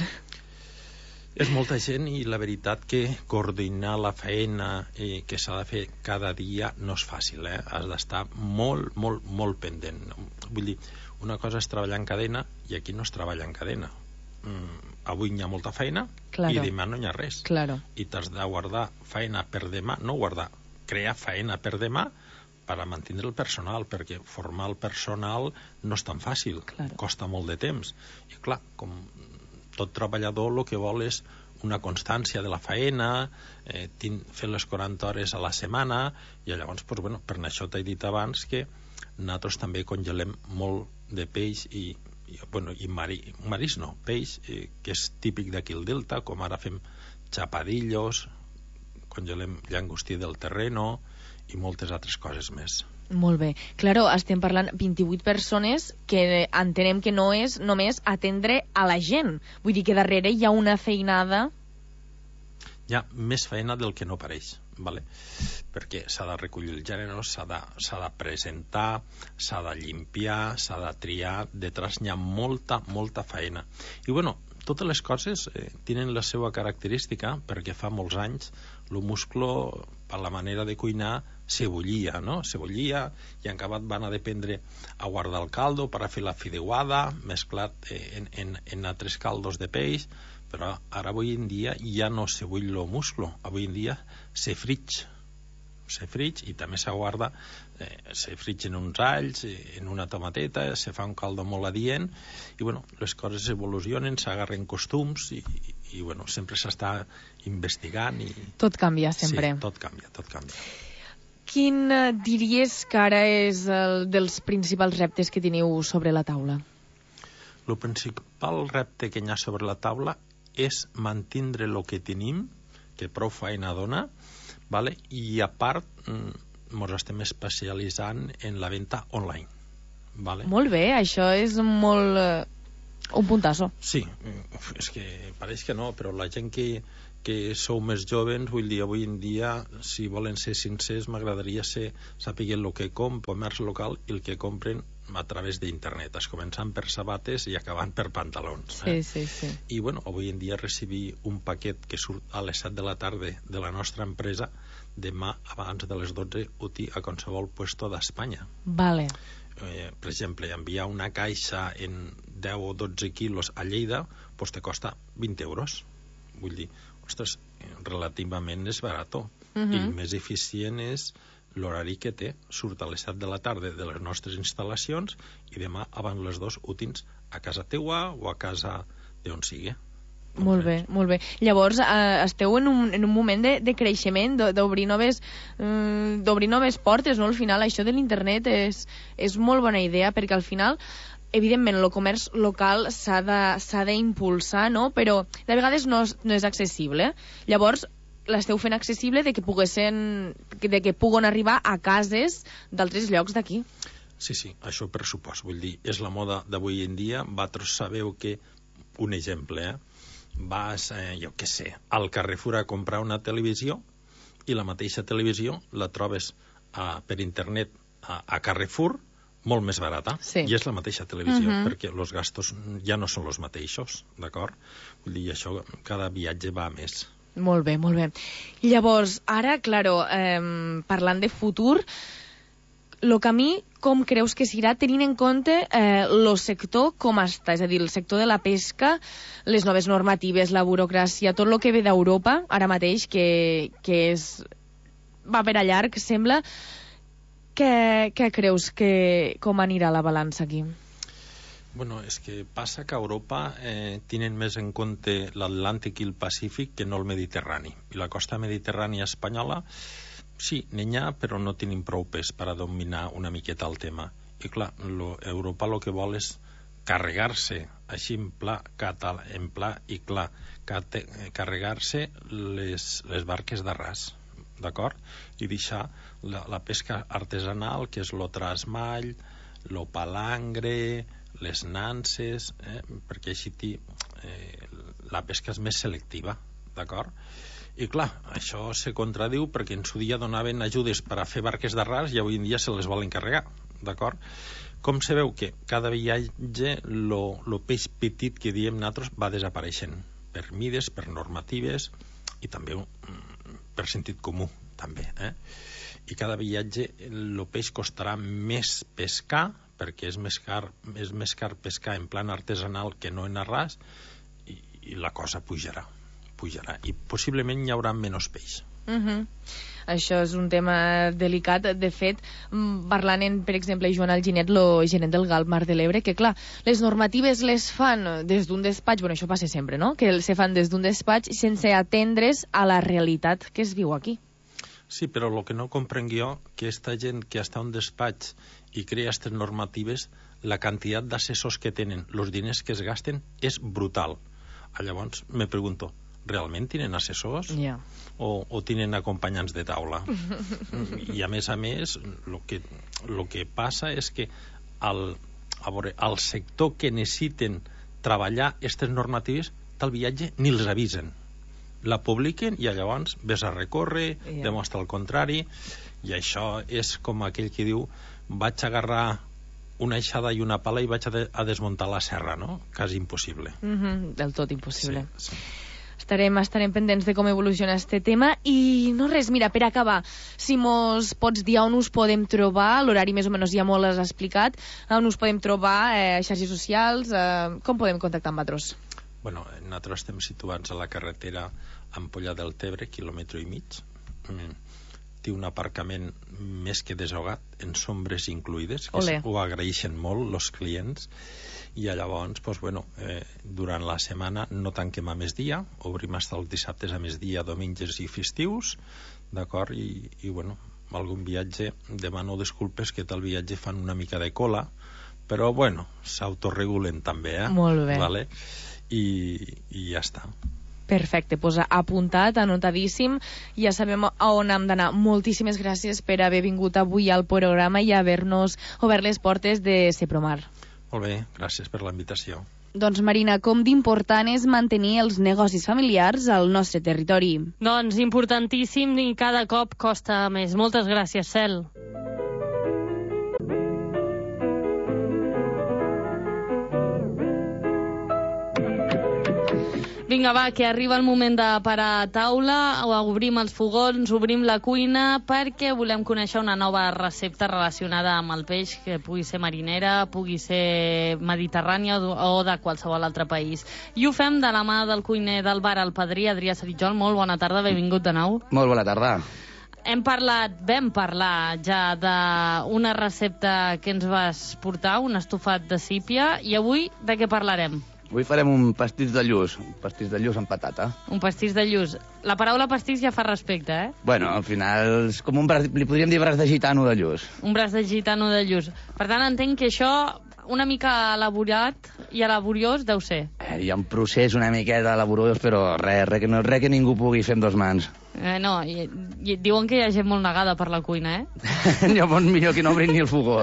És molta gent i la veritat que coordinar la feina eh, que s'ha de fer cada dia no és fàcil, eh? Has d'estar molt, molt, molt pendent. Vull dir, una cosa és treballar en cadena i aquí no es treballa en cadena. Mm, avui hi ha molta feina claro. I demà no hi ha res. Claro. I t'has de guardar feina per demà, no guardar, crear feina per demà per a mantenir el personal, perquè formar el personal no és tan fàcil, claro. Costa molt de temps. I clar, com tot treballador el que vol és una constància de la feina, eh, fer les quaranta hores a la setmana, i llavors, pues, bueno, per això t'he dit abans que nosaltres també congelem molt de peix i, i, bueno, i mari, maris no, peix, eh, que és típic d'aquí el Delta, com ara fem chapadillos, congelem llangostí del terreno i moltes altres coses més. Molt bé. Claro, estem parlant vint-i-vuit persones que entenem que no és només atendre a la gent. Vull dir que darrere hi ha una feinada... Hi ha més feina del que no pareix, vale? Perquè s'ha de recollir el gènere, s'ha de, s'ha de presentar, s'ha de limpiar, s'ha de triar, detrás n'hi ha molta, molta feina. I bueno, totes les coses eh, tenen la seva característica, perquè fa molts anys el musclo, per la manera de cuinar, se bullia, no? Se bullia i en acabat van a dependre a guardar el caldo per a fer la fideuada, mesclat en, en, en altres caldos de peix, però ara avui en dia ja no se bull el musclo, avui en dia se fritx, se fritx i també se guarda, eh, se fritx en uns alls, en una tomateta, se fa un caldo molt adient i bueno, les coses evolucionen, s'agarren costums i, i, i bueno, sempre s'està investigant i... Tot canvia sempre. Sí, tot canvia, tot canvia. Quin eh, diries que ara és el dels principals reptes que teniu sobre la taula? El principal repte que hi ha sobre la taula és mantindre el que tenim, que prou feina dona, vale? I a part ens estem especialitzant en la venda online. Vale? Molt bé, això és molt... Eh, un puntasso. Sí, és que pareix que no, però la gent que, que sou més jovens, vull dir, avui en dia, si volen ser sincers, m'agradaria ser, saber el que com, comerç local, i el que compren a través d'internet, es començant per sabates i acabant per pantalons. Eh? Sí, sí, sí. I bueno, avui en dia recibir un paquet que surt a les set de la tarda de la nostra empresa, demà abans de les dotze útil a qualsevol puesto d'Espanya. Vale. Eh, per exemple, enviar una caixa en deu o dotze quilos a Lleida, pues te costa vint euros. Vull dir, ostres, relativament és barat. Uh-huh. I el més eficient és l'horari que té, surt a les set de la tarda de les nostres instal·lacions i demà abans les dos útils a casa teua o a casa d'on sigui. Molt bé, molt bé. Llavors, eh, esteu en un, en un moment de, de creixement, d'obrir noves, eh, d'obrir noves portes, no? Al final, això de l'internet és, és molt bona idea, perquè al final, evidentment, el comerç local s'ha de, s'ha d'impulsar, no? Però de vegades no és, no és accessible. Llavors, l'esteu fent accessible de que poguessin, de que puguen arribar a cases d'altres llocs d'aquí. Sí, sí, això per supost. Vull dir, és la moda d'avui en dia. Vosaltres sabeu que, un exemple, eh? vas, eh, jo què sé, al Carrefour a comprar una televisió i la mateixa televisió la trobes a, per internet a, a Carrefour molt més barata. Sí. I és la mateixa televisió, uh-huh. perquè els gastos ja no són els mateixos, d'acord? Vull dir, això, cada viatge va a més. Molt bé, molt bé. Llavors, ara, claro, eh, parlant de futur, el camí, com creus que serà, tenint en compte eh, el sector com està? És a dir, el sector de la pesca, les noves normatives, la burocràcia, tot el que ve d'Europa, ara mateix, que, que és, va per a llarg, sembla. Què, què creus que com anirà la balança aquí? Bueno, és que passa que a Europa eh, tenen més en compte l'Atlàntic i el Pacífic que no el Mediterrani. I la costa mediterrània espanyola, sí, n'hi ha, però no tenim prou pes per a dominar una miqueta el tema. I clar, lo, Europa el que vol és carregar-se, així en pla català, en pla i clar, cate, carregar-se les, les barques d'arràs, d'acord? I deixar la, la pesca artesanal, que és lo trasmall, lo palangre, les nanses, eh? perquè així ti, eh, la pesca és més selectiva, d'acord? I clar, això se contradiu perquè en su dia donaven ajudes per a fer barques d'arràs i avui en dia se les volen carregar, d'acord? Com se veu que cada viatge lo, lo peix petit que diem nosaltres va desapareixent per mides, per normatives i també per sentit comú també, eh? I cada viatge el peix costarà més pescar perquè és més car, és més car pescar en plan artesanal que no en arràs i, i la cosa pujarà, pujarà i possiblement hi haurà menys peix. Uh-huh. Això és un tema delicat. De fet, parlant en, per exemple, Joan Alginet, el gerent del Galp Mar de l'Ebre, que clar, les normatives les fan des d'un despatx, bueno, això passa sempre, no?, que se fan des d'un despatx sense atendre's a la realitat que es viu aquí. Sí, però el que no comprenc jo, que esta gent que està a un despatx i crea aquestes normatives, la quantitat d'assessors que tenen, els diners que es gasten, és brutal. Llavors, me pregunto, realment tenen assessors? Yeah. O, o tenen acompanyants de taula? I a més a més, el que, lo que passa és que al, a veure, al sector que necessiten treballar aquestes normatives, tal viatge ni els avisen. La publiquen i llavors ves a recórrer, yeah. demostra el contrari, i això és com aquell que diu vaig agarrar una eixada i una pala i vaig a, de, a desmuntar la serra, no? Quasi impossible. Mm-hmm, del tot impossible. Sí, sí. Estarem, estarem pendents de com evoluciona este tema i no res, mira, per acabar, si mos pots dir on us podem trobar, l'horari més o menys ja molt has explicat, on us podem trobar, eh, xarxes socials, eh, com podem contactar amb vosaltres? Bueno, nosaltres estem situats a la carretera Ampolla del Tebre, quilòmetre i mig. Mm. Té un aparcament més que desogat, en sombres incluïdes, que Olé. ho agraeixen molt els clients, i llavors, pues, bueno, eh, durant la setmana no tanquem a migdia, obrim fins els dissabtes a migdia, domingues i festius, d'acord? I, i bueno, algun viatge, demano disculpes que tal viatge fan una mica de cola, però bueno, s'autoregulen també, eh? Molt bé. Vale? I, i ja està. Perfecte, doncs apuntat, anotadíssim, ja sabem a on hem d'anar. Moltíssimes gràcies per haver vingut avui al programa i haver-nos obert les portes de Sepromar. Molt bé, gràcies per la invitació. Doncs, Marina, com d'important és mantenir els negocis familiars al nostre territori? Doncs importantíssim i cada cop costa més. Moltes gràcies, Cel. Vinga, va, que arriba el moment de parar a taula, obrim els fogons, obrim la cuina, perquè volem conèixer una nova recepta relacionada amb el peix, que pugui ser marinera, pugui ser mediterrània o de qualsevol altre país. I ho fem de la mà del cuiner del bar El Padrí, Adrià Saritjol. Molt bona tarda, benvingut de nou. Molt bona tarda. Hem parlat, vam parlar ja d'una recepta que ens vas portar, un estofat de sípia, i avui de què parlarem? Avui farem un pastís de lluç, un pastís de lluç amb patata. Un pastís de lluç. La paraula pastís ja fa respecte, eh? Bueno, al final és com un braç, li podríem dir braç de gitano de lluç. Un braç de gitano de lluç. Per tant, entenc que això una mica elaborat i laboriós deu ser. Eh, hi ha un procés una miqueta laboriós, però res, res que, no, res que ningú pugui fer amb dos mans. Eh, no, i, i diuen que hi ha gent molt negada per la cuina, eh? Llavors millor que no obrin ni el fogó.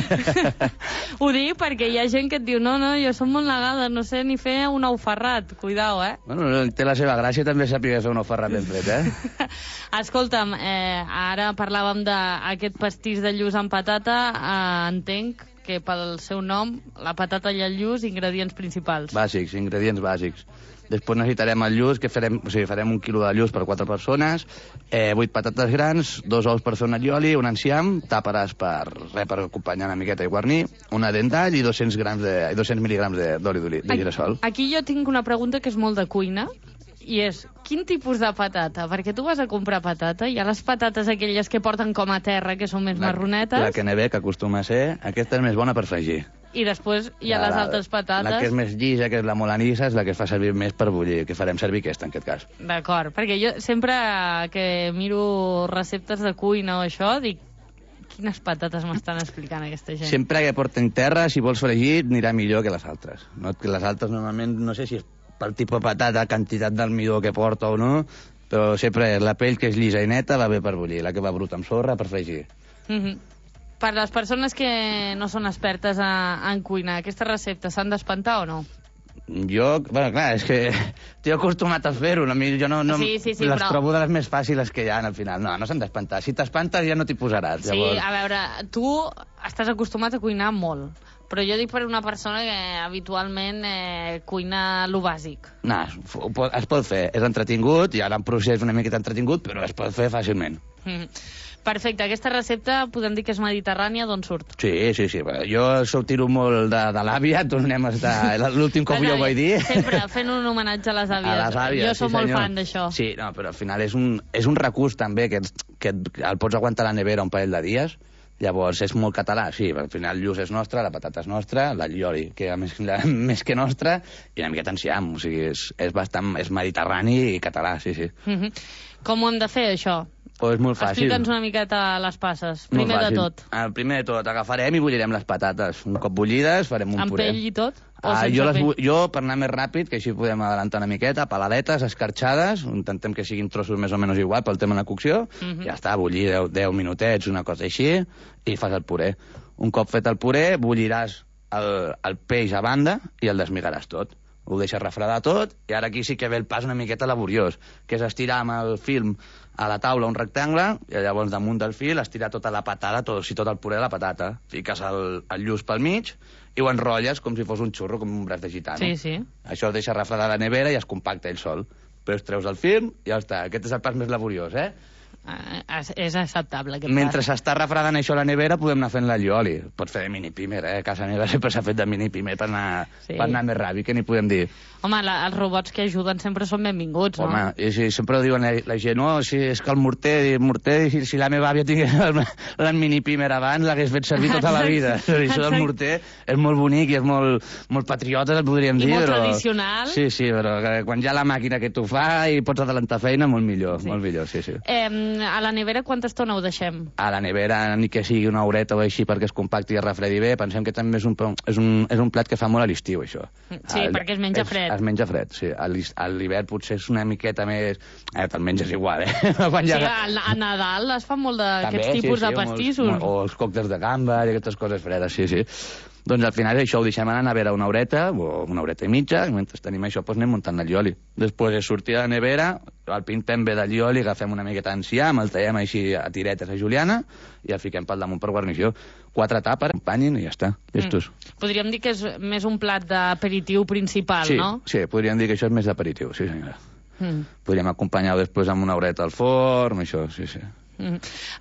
Ho dic perquè hi ha gent que et diu no, no, jo som molt negada, no sé ni fer un ou ferrat, cuidao, eh? Bueno, té la seva gràcia també saber fer un ou ferrat ben fet, eh? Escolta'm, eh, ara parlàvem d'aquest pastís de lluç amb patata, eh, entenc que pel seu nom, la patata i el lluç, ingredients principals. Bàsics, ingredients bàsics. Després necessitarem el lluç, que farem, o sigui, farem un quilo de lluç per quatre persones, eh, vuit patates grans, dos ous per fer un allioli, un enciam, tàperes per, res, per acompanyar una miqueta i guarnir, una dent d'all i dos-cents grams de, dos-cents mil·ligrams d'oli de, de girassol. Aquí jo tinc una pregunta que és molt de cuina, i és, quin tipus de patata? Perquè tu vas a comprar patata, hi ha les patates aquelles que porten com a terra, que són més la, marronetes. La que neve, que acostuma a ser, aquesta és més bona per fregir. I després hi ha la, les altres patates. La que és més llisa, que és la molanissa, és la que es fa servir més per bullir, que farem servir aquesta, en aquest cas. D'acord, perquè jo sempre que miro receptes de cuina o això, dic, quines patates m'estan explicant aquesta gent? Sempre que porten terra, si vols fregir, anirà millor que les altres. No? Que les altres normalment, no sé si és per tipus de patata, quantitat d'almidó que porta o no, però sempre la pell que és llisa i neta va bé per bullir, la que va bruta amb sorra per fregir. Mm-hmm. Per les persones que no són expertes a, en cuina, aquestes receptes s'han d'espantar o no? Jo, bueno, clar, és que estic acostumat a fer-ho. A mi, jo no, no sí, sí, sí, les però... trobo de les més fàcils que hi ha al final. No, no s'han d'espantar. Si t'espantes ja no t'hi posaràs. Sí, llavors... a veure, tu estàs acostumat a cuinar molt, però jo dic per una persona que habitualment eh, cuina lo bàsic. No, es pot fer. És entretingut, i ara en procés una miqueta entretingut, però es pot fer fàcilment. Mm. Perfecte, aquesta recepta podem dir que és mediterrània, d'on surt? Sí, sí, sí. Jo sou tiro molt de, de l'àvia, tornem a estar... L'últim cop jo ho vaig dir. Sempre fent un homenatge a les àvies. A les àvies, jo soc sí, molt senyor. fan d'això. Sí, no, però al final és un, és un recurs també que, que el pots aguantar a la nevera un parell de dies. Llavors és molt català, sí, al final el lluç és nostre, la patata és nostra, la llioli, que a més, la, més que nostra, i una miqueta enciam, o sigui, és, és bastant, és mediterrani i català, sí, sí. Mm-hmm. Com ho hem de fer, això? Pues és molt fàcil. Explica'ns una miqueta les passes. Primer de tot. El primer de tot, agafarem i bullirem les patates. Un cop bullides, farem un amb puré. Amb pell i tot? Ah, jo, les, jo, per anar més ràpid, que així podem adelantar una miqueta, paladetes, escarxades, intentem que siguin trossos més o menys igual pel tema de la cocció, Mm-hmm. ja està, bullir deu, deu minutets, una cosa així, i fas el puré. Un cop fet el puré, bulliràs el, el peix a banda i el desmigaràs tot. Ho deixes refredar tot, i ara aquí sí que ve el pas una miqueta laboriós, que és estirar amb el film a la taula un rectangle, i llavors damunt del fil estirar tota la patada, tot, o sigui, tot el puré de la patata. Fiques el, el lluç pel mig i ho enrotlles com si fos un xurro, com un braç de gitano. Sí, sí. Això es deixa refredar a la nevera i es compacta ell sol. Però treus el film i ja està. Aquest és el pas més laboriós, eh? Ah, és acceptable, aquest Mentre pas. s'està refredant això a la nevera, podem anar fent l'allioli. Pots fer de mini pimer, eh? A casa meva sempre s'ha fet de mini pimer per anar, Sí. per anar més ràpid, que n'hi podem dir. Home, la, els robots que ajuden sempre són benvinguts, no? Home, i si, sempre ho diuen la, la gent, no, si és que el morter, el morter si, si la meva àvia tingués el, el mini pimer abans, l'hagués fet servir tota la vida. Exacte. Això del morter és molt bonic i és molt, molt patriota, el podríem I dir. molt però... tradicional. Sí, sí, però que quan hi ha la màquina que t'ho fa i pots adelantar feina, molt millor, Sí. molt millor, sí, sí. Eh, a la nevera quanta estona ho deixem? A la nevera, ni que sigui una horeta o així perquè es compacti i es refredi bé, pensem que també és un, és un, és un plat que fa molt a l'estiu, això. Sí, el, perquè es menja es, fred. Es menja fred, sí. A l'hivern potser és una miqueta més... Eh, te'l menges igual, eh? Quan Sí, ha... a, a Nadal es fan molt d'aquests tipus sí, sí, de pastissos. Molts, o els còctels de gamba i aquestes coses fredes, sí, sí. Doncs al final això ho deixem a la nevera una horeta, o una horeta i mitja, i mentre tenim això doncs anem muntant l'allioli. Després és sortir de la nevera, el pintem bé d'allioli, agafem una miqueta d'enciam, el tallem així a tiretes a juliana i el fiquem pel damunt per guarnició. Quatre tapes, acompanyin i ja està, llestos. Mm. Podríem dir que és més un plat d'aperitiu principal, sí, no? Sí, podríem dir que això és més d'aperitiu, sí senyora. Mm. Podríem acompanyar-ho després amb una horeta al forn, això, sí, sí. Mm.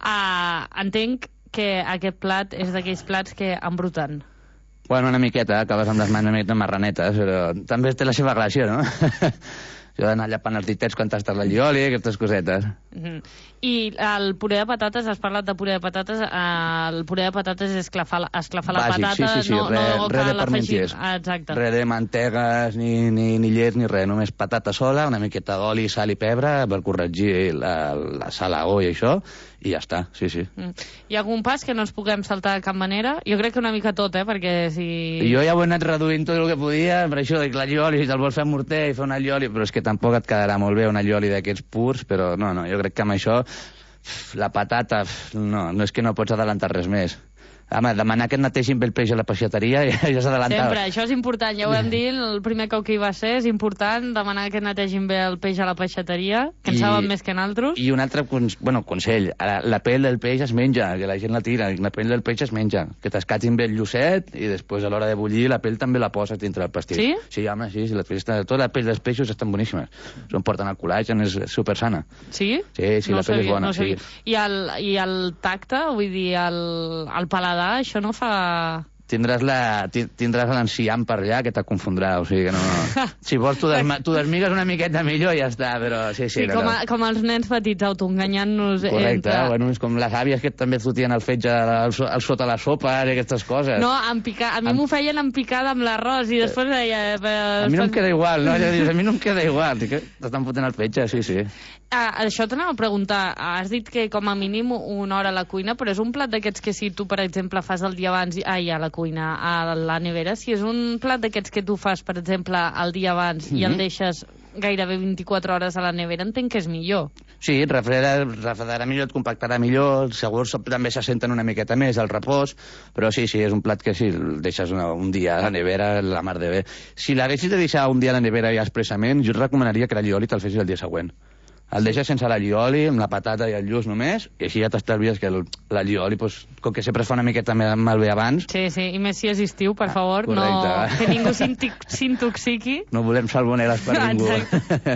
Uh, entenc que aquest plat és d'aquells plats que embruten. Bueno, una miqueta, acabes amb les mans una miqueta marranetes, però també té la seva gràcia, no? Això d'anar llapant els ditets quan tastes l'allioli, aquestes cosetes. Mm-hmm. I el puré de patates, has parlat de puré de patates, eh, el puré de patates és esclafar, esclafar la Bàsic, patata, sí, sí, sí, no, re, no re cal de afegir... parmentiers. Ah, exacte. Res de mantegues, ni, ni, ni llet, ni res, només patata sola, una miqueta d'oli, sal i pebre per corregir la, la salaó i això, i ja està, sí, sí. Mm. Hi ha algun pas que no ens puguem saltar de cap manera? Jo crec que una mica tot, eh, perquè si... Jo ja ho he anat reduint tot el que podia, per això dic l'allioli, si te'l vols fer amb morter i fer un allioli, però és que tampoc et quedarà molt bé un allioli d'aquests purs, però no, no, jo crec que amb això la patata, no, no és que no pots adelantar res més. Home, demanar que et netegin bé el peix a la peixateria ja, ja s'adelantava. Sempre, això és important, ja ho vam dir el primer cop que hi va ser, és important demanar que netegin bé el peix a la peixateria, que en I, saben més que en altres. I un altre bueno, consell, la, la pell del peix es menja, que la gent la tira, la pell del peix es menja, que t'escatin bé el llucet i després a l'hora de bullir la pell també la poses dintre del pastís. Sí? Sí, home, sí, sí la pell està, tota la pell dels peixos estan boníssimes, s'ho porten al col·lagen, és super sana. Sí? Sí, sí, no la pell sabia, és bona, no sí. I el, I el tacte, vull dir, el, el paladar, això no fa... Tindràs la, tindràs l'enciam per allà que te confondrà, o sigui que no... Si vols tu, desma, tu desmigues una miqueta millor i ja està, però sí, sí. Sí, com, a, com els nens petits autoenganyant-nos. Correcte, entre... bueno, és com les àvies que també fotien el fetge al, al sota la sopa i aquestes coses. No, en picar, a mi m'ho feien en picada amb l'arròs i després deia... A mi no em queda igual, no? Ja dius, a mi no em queda igual, t'estan fotent el fetge, sí, sí. Ah, això t'anava a preguntar, has dit que com a mínim una hora a la cuina, però és un plat d'aquests que si tu, per exemple, fas el dia abans, ai, a la cuina, a la nevera, si és un plat d'aquests que tu fas, per exemple, el dia abans mm-hmm. i el deixes gairebé vint-i-quatre hores a la nevera, entenc que és millor. Sí, et refreda, refredarà millor, et compactarà millor, segur també se senten una miqueta més el repòs, però sí, sí, és un plat que si el deixes una, un dia a la nevera, la mar de bé. Si l'haguessis de deixar un dia a la nevera ja expressament, jo et recomanaria que l'allioli te'l fessis el dia següent. El deixes sense l'allioli, amb la patata i el lluç només, i així ja t'estalvies que l'allioli, pues, com que sempre es fa una miqueta malbé abans... Sí, sí, i més si és estiu, per favor, ah, no que ningú s'intoxiqui. No volem salmoneles per ningú. Exacte.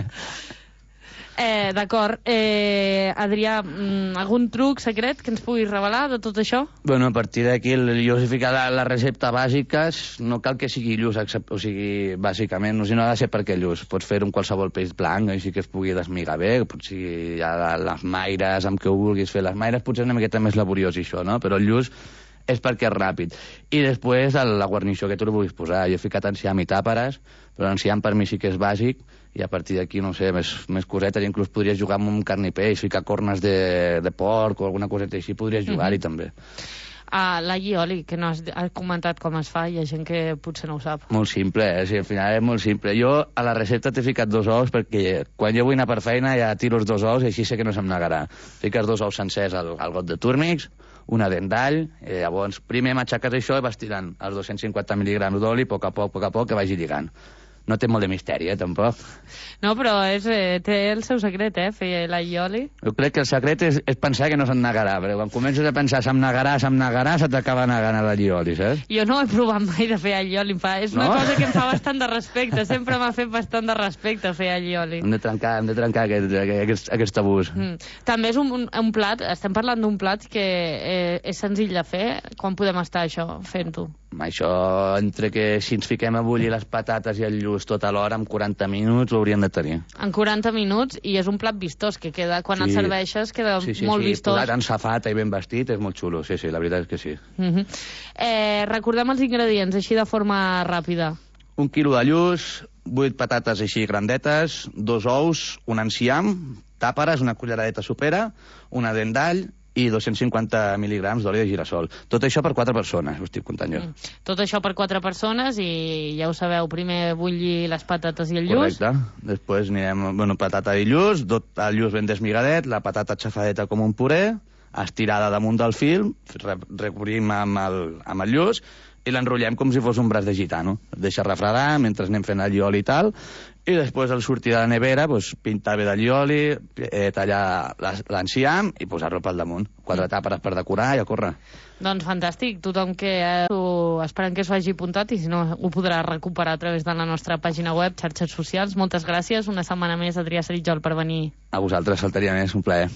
Eh, D'acord. Eh, Adrià, algun truc secret que ens puguis revelar de tot això? Bueno, a partir d'aquí, jo us he ficat la, la recepta bàsica, no cal que sigui lluç, o sigui, bàsicament, no, si no ha de ser perquè lluç. Pots fer un qualsevol peix blanc, així que es pugui desmigar bé, potser hi ha les maires, amb què ho vulguis fer les maires, potser és una miqueta més laboriós això, no? Però el lluç és perquè és ràpid. I després la guarnició que tu li vulguis posar. Jo he ficat enciam i tàperes, però enciam per mi sí que és bàsic, i a partir d'aquí, no sé, més, més cosetes, inclús podries jugar amb un carn i peix, ficar cornes de, de porc o alguna coseta així, podries jugar-hi mm-hmm. també. Ah, l'allioli, que no has, has comentat com es fa, hi ha gent que potser no ho sap. Molt simple, eh? Sí, al final és molt simple. Jo a la recepta t'he ficat dos ous perquè quan jo vull anar per feina ja tiro els dos ous i així sé que no se'm negarà. Fiques dos ous sencers al, al got de túrmix, una dent d'all, i llavors primer m'aixeques això i vas tirant els dos-cents cinquanta mil·lígrams d'oli, a poc a poc, a poc a poc, que vagi lligant. No té molt de misteri, eh, tampoc. No, però és, eh, té el seu secret, eh, fer l'allioli. Jo crec que el secret és, és pensar que no se'n negarà, perquè quan comences a pensar se'm negarà, se'm negarà, se t'acaba negant l'allioli, saps? Jo no he provat mai de fer allioli, fa... és una no? cosa que em fa bastant de respecte, sempre m'ha fet bastant de respecte fer allioli. Hem de trencar, hem de trencar aquest, aquest, aquest tabús. Mm. També és un, un, un plat, estem parlant d'un plat que eh, és senzill de fer, quan podem estar això, fent-ho? Això, entre que si ens fiquem a bullir les patates i el lluç tot alhora, en quaranta minuts ho hauríem de tenir. En quaranta minuts, i és un plat vistós, que queda, quan sí. el serveixes queda sí, sí, molt sí. vistós. Posat en safata i ben vestit, és molt xulo, sí, sí, la veritat és que sí. Uh-huh. eh, recordem els ingredients, així de forma ràpida. Un quilo de lluç, vuit patates així grandetes, dos ous, un enciam, tàperes, una culleradeta sopera, una dent d'all, i dos-cents cinquanta mil·lígrams d'oli de girassol. Tot això per quatre persones, ho estic comptant jo. Mm. Tot això per quatre persones i ja ho sabeu, primer bullir les patates i el lluç. Correcte. Després anirem, bueno, patata i lluç, tot el lluç ben desmigadet, la patata xafadeta com un puré, estirada damunt del fil, recobrim amb el, amb el lluç i l'enrotllem com si fos un braç de gitano. Es deixa refredar mentre anem fent allioli i tal, i després al sortir de la nevera pues, pintar bé d'allioli, eh, tallar l'enciam i posar-lo pel damunt. Quatre tàperes per decorar i a córrer. Doncs fantàstic, tothom que eh, esperem que s'ho hagi apuntat i si no ho podrà recuperar a través de la nostra pàgina web, xarxes socials. Moltes gràcies, una setmana més, Adrià Saritjol, per venir. A vosaltres, faltaria més, un plaer.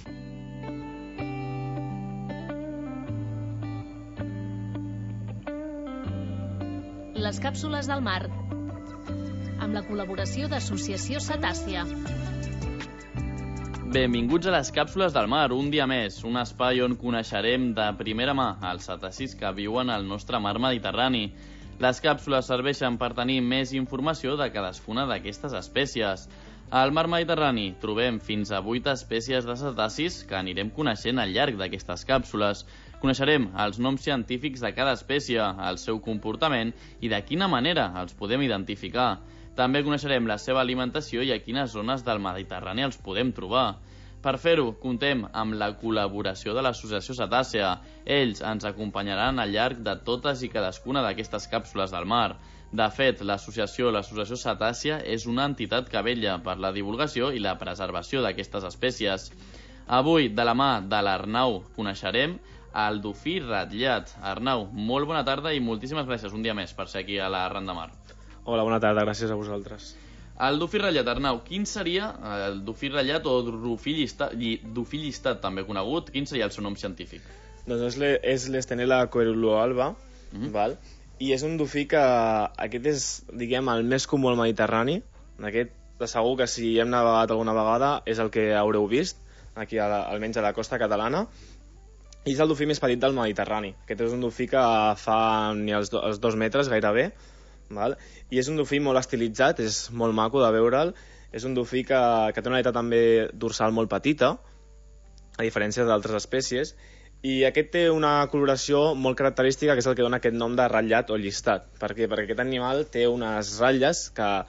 Les càpsules del mar, amb la col·laboració d'Associació Cetàcia. Benvinguts a les càpsules del mar, un dia més, un espai on coneixerem de primera mà els cetacis que viuen al nostre mar Mediterrani. Les càpsules serveixen per tenir més informació de cadascuna d'aquestes espècies. Al mar Mediterrani trobem fins a vuit espècies de cetacis que anirem coneixent al llarg d'aquestes càpsules. Coneixerem els noms científics de cada espècie, el seu comportament i de quina manera els podem identificar. També coneixerem la seva alimentació i a quines zones del Mediterrani els podem trobar. Per fer-ho, contem amb la col·laboració de l'Associació Cetàcia. Ells ens acompanyaran al llarg de totes i cadascuna d'aquestes càpsules del mar. De fet, l'associació l'Associació Cetàcia és una entitat que vetlla per la divulgació i la preservació d'aquestes espècies. Avui, de la mà de l'Arnau, coneixerem el dofí ratllat. Arnau, molt bona tarda i moltíssimes gràcies un dia més per ser aquí a la Ran de Mar. Hola, bona tarda, gràcies a vosaltres. El dofí ratllat, Arnau, quin seria el dofí ratllat o dofí llistat, dofí llistat també conegut? Quin seria el seu nom científic? Doncs és l'Estenella coeruloalba, mm-hmm. val? I és un dofí que aquest és, diguem, el més comú al Mediterrani. Aquest, de segur que si hem navegat alguna vegada és el que haureu vist, aquí a la, almenys a la costa catalana. I és el dofí més petit del Mediterrani. Aquest és un dofí que fa ni els, do, els dos metres gairebé, val? I és un dofí molt estilitzat, és molt maco de veure'l. És un dofí que, que té una aleta també dorsal molt petita, a diferència d'altres espècies, i aquest té una coloració molt característica, que és el que dona aquest nom de ratllat o llistat. Per què? Perquè aquest animal té unes ratlles que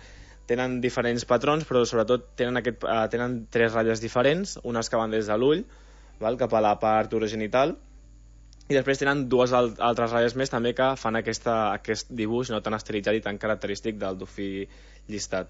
tenen diferents patrons, però sobretot tenen, aquest, uh, tenen tres ratlles diferents, unes que van des de l'ull, val, cap a la part urogenital, i després tenen dues al altres ratlles més també que fan aquesta, aquest dibuix no tan estilitzat i tan característic del dofí llistat.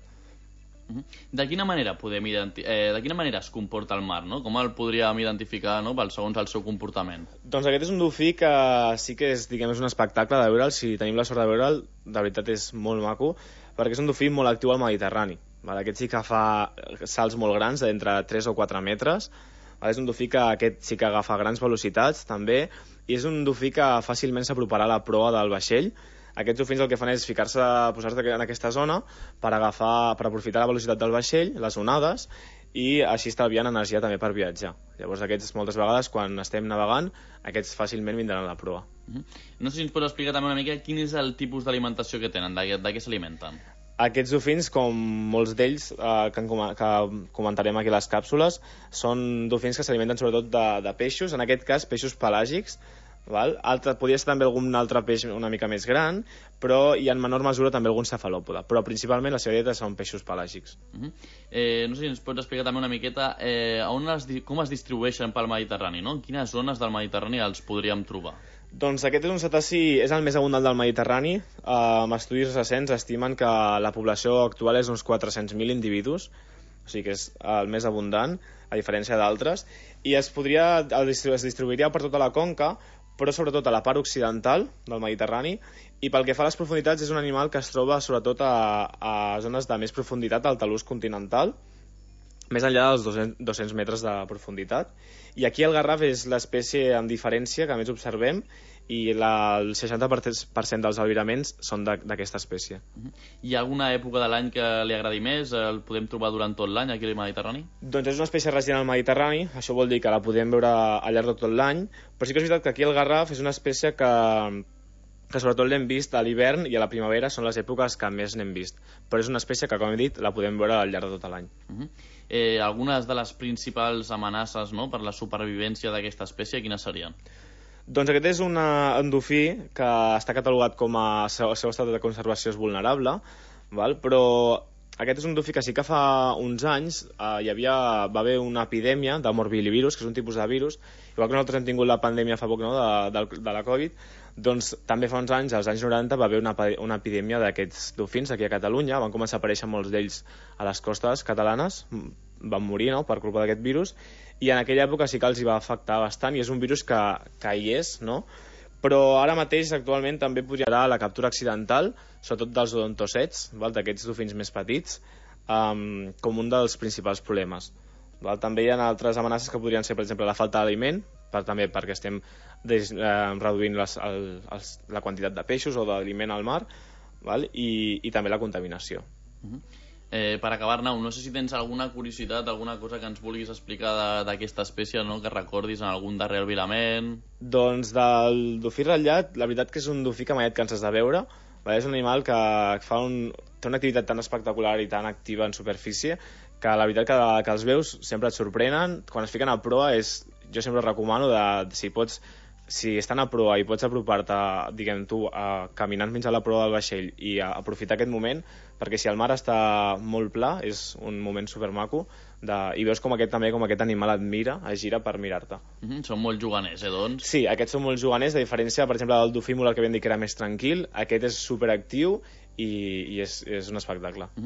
De quina manera podem identi- eh, de quina manera es comporta el mar, no? Com el podríem identificar, no?, segons el seu comportament? Doncs aquest és un dofí que sí que és, diguem, és un espectacle de veure'l. Si tenim la sort de veure'l, de veritat és molt maco, perquè és un dofí molt actiu al Mediterrani. Val? Aquest sí que fa salts molt grans, d'entre tres o quatre metres. Val? És un dofí que aquest sí que agafa grans velocitats, també, i és un dofí que fàcilment s'aproparà a la proa del vaixell. Aquests dofins el que fan és ficar-se, posar-se en aquesta zona per agafar, per aprofitar la velocitat del vaixell, les onades, i així estalviant energia també per viatjar. Llavors aquests moltes vegades quan estem navegant, aquests fàcilment vindran a la proa. Uh-huh. No sé si ens pots explicar també una mica quin és el tipus d'alimentació que tenen, de, de què s'alimenten. Aquests dofins, com molts d'ells eh, que, que comentarem aquí a les càpsules, són dofins que s'alimenten sobretot de, de peixos, en aquest cas peixos pelàgics. Val? Altre, podria ser també algun altre peix una mica més gran, però i en menor mesura també algun cefalòpode, però principalment la seva dieta són peixos pelàgics. Uh -huh. eh, no sé si ens pots explicar també una miqueta eh, on es, com es distribueixen pel Mediterrani, no? En quines zones del Mediterrani els podríem trobar? Doncs aquest és un cetaci, és el més abundant del Mediterrani. Eh, amb estudis recents estimen que la població actual és uns quatre-cents mil individus, o sigui que és el més abundant, a diferència d'altres, i es podria, es distribuiria per tota la conca, però sobretot a la part occidental del Mediterrani, i pel que fa a les profunditats és un animal que es troba sobretot a, a zones de més profunditat, al talús continental, més enllà dels dos-cents metres de profunditat, i aquí el garraf és l'espècie amb diferència que més observem, i la, el seixanta per cent dels albiraments són d'aquesta espècie. Uh-huh. Hi ha alguna època de l'any que li agradi més? El podem trobar durant tot l'any aquí al Mediterrani? Doncs és una espècie resident al Mediterrani, això vol dir que la podem veure al llarg de tot l'any, però sí que és veritat que aquí el garraf és una espècie que, que sobretot l'hem vist a l'hivern i a la primavera, són les èpoques que més n'hem vist, però és una espècie que, com he dit, la podem veure al llarg de tot l'any. Uh-huh. eh, algunes de les principals amenaces, no?, per la supervivència d'aquesta espècie, quines serien? Doncs aquest és una, un dofí que està catalogat com a seu, seu estat de conservació és vulnerable, val? Però aquest és un dofí que sí que fa uns anys eh, hi havia, va haver una epidèmia de morbillivirus, que és un tipus de virus, igual que nosaltres hem tingut la pandèmia fa poc, no?, de, de, de la Covid, doncs també fa uns anys, als anys noranta, va haver una, una epidèmia d'aquests dofins aquí a Catalunya, van començar a aparèixer molts d'ells a les costes catalanes, van morir, no?, per culpa d'aquest virus, i en aquella època sí que els hi va afectar bastant, i és un virus que, que hi és, no?, però ara mateix actualment també pujarà la captura accidental, sobretot dels odontocets, d'aquests dofins més petits, um, com un dels principals problemes. Val? També hi ha altres amenaces que podrien ser, per exemple, la falta d'aliment, per, també perquè estem des, eh, reduint les, el, els, la quantitat de peixos o d'aliment al mar, val? I, i també la contaminació. Uh-huh. Eh, per acabar, Arnau, no sé si tens alguna curiositat, alguna cosa que ens vulguis explicar d'aquesta espècie, no?, que recordis en algun darrer albilament. Doncs del dofí ratllat, la veritat que és un dofí que mai et canses de veure. Vale? És un animal que fa un, té una activitat tan espectacular i tan activa en superfície que la veritat que, que els veus sempre et sorprenen. Quan es fiquen a proa, és, jo sempre recomano de, si pots, si estan a proa i pots apropar-te, diguem tu, a, caminant fins a la proa del vaixell i a, aprofitar aquest moment, perquè si el mar està molt pla, és un moment supermaco, de, i veus com aquest també, com aquest animal et mira, es gira per mirar-te. Mm -hmm, són molt juganers, eh, doncs? Sí, aquests són molt juganers, a diferència, per exemple, del dofí molar que vam dir que era més tranquil, aquest és superactiu i, i és, és un espectacle. Mm -hmm.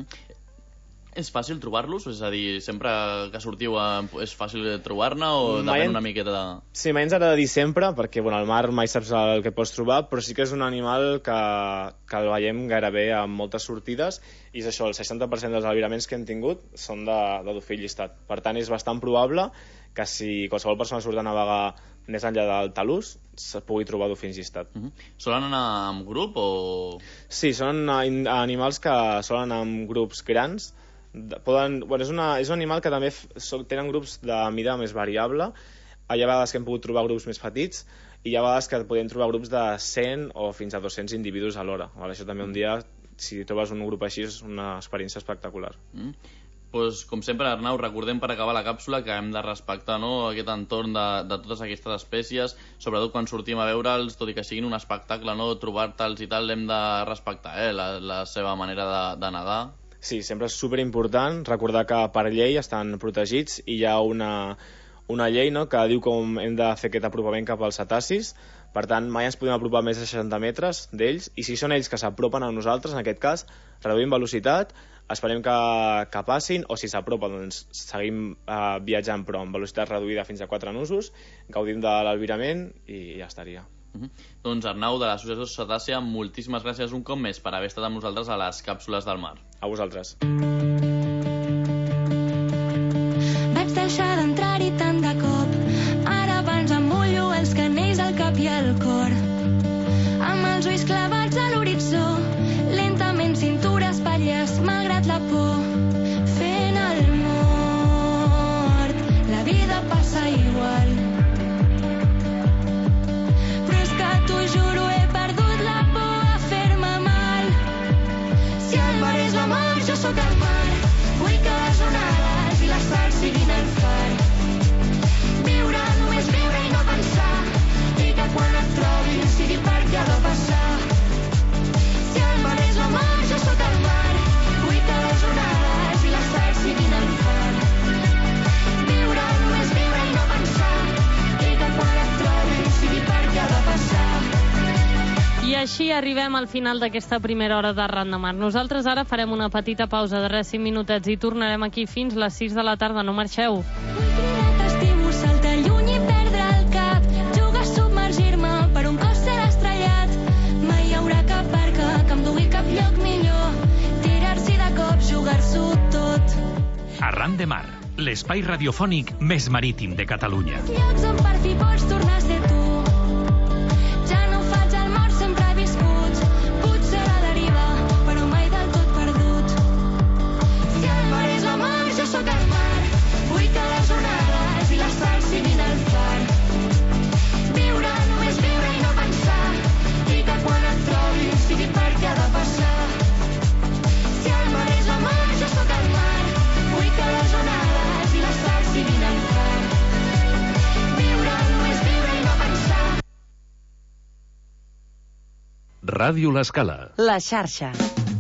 És fàcil trobar-los? És a dir, sempre que sortiu és fàcil trobar-ne o mai depèn en... una miqueta de... Sí, mai ens agrada dir sempre, perquè bueno, al mar mai saps el que pots trobar, però sí que és un animal que, que el veiem gairebé amb moltes sortides, i és això, el seixanta per cent dels albiraments que hem tingut són de, de dofí llistat. Per tant, és bastant probable que si qualsevol persona surt a navegar més enllà del talús, se pugui trobar dofins llistat. Uh -huh. Solen anar en grup o...? Sí, són animals que solen anar en grups grans. Poden, bueno, és, una, és un animal que també so, tenen grups de mida més variable. Hi ha vegades que hem pogut trobar grups més petits i hi ha vegades que podem trobar grups de cent o fins a dos-cents individus alhora. Vale? Això també un dia, si trobes un grup així, és una experiència espectacular. Mm. Pues, com sempre, Arnau, recordem per acabar la càpsula que hem de respectar, no?, aquest entorn de, de totes aquestes espècies, sobretot quan sortim a veure'ls, tot i que siguin un espectacle, no?, trobar-te'ls i tal, hem de respectar eh, la, la seva manera de, de nedar. Sí, sempre és superimportant recordar que per llei estan protegits i hi ha una, una llei, no?, que diu com hem de fer aquest apropament cap als cetacis. Per tant, mai ens podem apropar més de seixanta metres d'ells, i si són ells que s'apropen a nosaltres, en aquest cas, reduïm velocitat, esperem que, que passin, o si s'apropen, doncs seguim eh, viatjant però amb velocitat reduïda fins a quatre nusos, gaudim de l'albirament i ja estaria. Uh-huh. Doncs Arnau, de l'Associació Cetàcia, moltíssimes gràcies un cop més per haver estat amb nosaltres a les Càpsules del Mar. A vosaltres. Vaig deixar d'entrar-hi tant de cop, ara abans em mullo els canells al cap i al cor. Amb els ulls clavats a l'horitzó, lentament cintura espatlles, malgrat la por. Fent el mort, la vida passa igual. Però és que t'ho juro, he perdut la por a fer-me mal. Si el mar és la mar, jo sóc el mar. Vull que les onades i les sals siguin el far. Viure, només viure i no pensar, i que quan et trobin sigui perquè ha de passar. Si el mar és la mar, jo sóc el mar. Vull que les onades i les sals siguin el far. Viure, només viure i no pensar, i que quan et trobin sigui perquè ha de passar. I així arribem al final d'aquesta primera hora de Ran de Mar. Nosaltres ara farem una petita pausa de res cinc minutets i tornarem aquí fins les sis de la tarda. No marxeu. Vull cridar t'estimo, saltar lluny i perdre el cap, jugar a submergir-me per un cos ser estrellat. Mai hi haurà cap barca que em dugui cap lloc millor, tirar-s'hi de cop, jugar-s'ho tot. Arran de Mar, l'espai radiofònic més marítim de Catalunya. Llocs on per fi pots tornar a ser tu. Ja no faig el mort, sempre he viscut. Potser a la deriva, però mai del tot perdut. Si el mar és la mar, jo sóc el mar. Vull que les onades i les sals siguin el far. Viure, només viure i no pensar, i que quan et trobin sigui perquè ha de passar. Si el mar és la mar, jo sóc el mar. Vull que les onades i les sals siguin el far. Viure, només viure i no pensar. Ràdio L'Escala. La xarxa.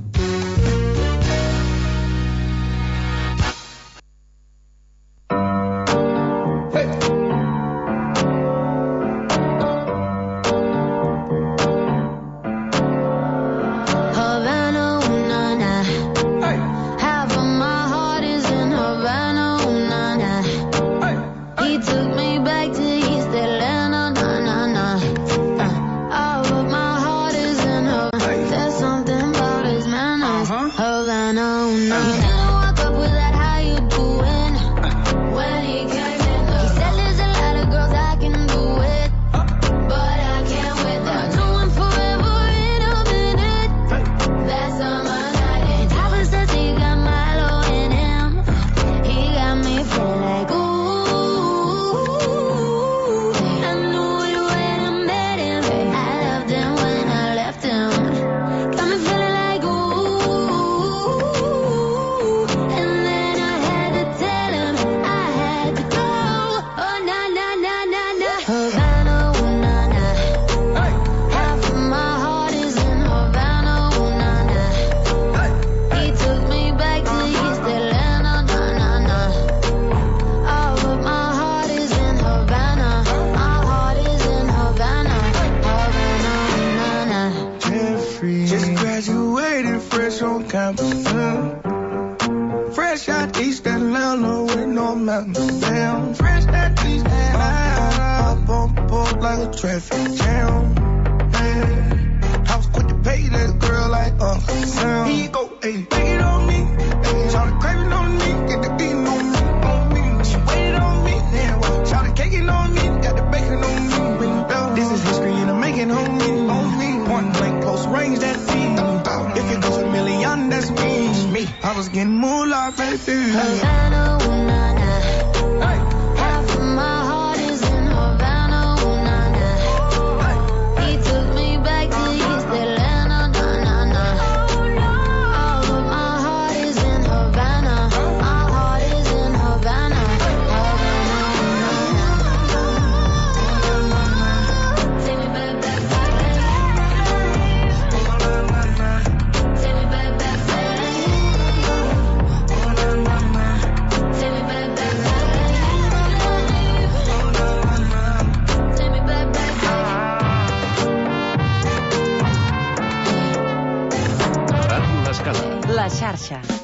Havana, ooh, na, na. Half of my heart is in Havana, ooh, na, na. He took me back to East Atlanta, na, na, na. Uh, all of my heart is in Havana. There's something about his manners. Havana, ooh, na, na. He didn't walk up with that how you doing when he came in. He said there's a lot of girls I can do it, but I can't with that. No one forever in a minute. That's on my night. And Tyler says he got Milo in him. He got me feeling like ooh. I knew it when I met him. I loved him when I left him. Got me feeling like ooh. And then I had to tell him I had to go. Oh na na na na na. Havana, ooh, na na. Half of my heart is in Havana, ooh, na na. He took me back to East Atlanta, na na na. All of my heart is in Havana. My heart is in Havana, Havana, na na. Jeffrey, just graduated fresh on campus. uh. Fresh out East Atlanta with no mountains down. Fresh out East Atlanta, up on board like a traffic jam. Man, I was quick to pay that girl like Uncle Sam. He go, hey, take it on me. Hey, shout craving on me, get the beating on me, on me. She waited on me, then what? Shout caking on me, got the bacon on me. This is history and I'm making on me, on me. Point blank, close range, that's me. If it goes a million, that's me. me. I was getting moolah, baby. Havana, ooh, na na. Half of my heart is in Havana, ooh, na na. He took me back to East Atlanta, na na na. All of my heart is in Havana. My heart is in Havana, Havana, ooh, na na. Take me back, back, back, back. Take me back, back, back. l'escala. La xarxa.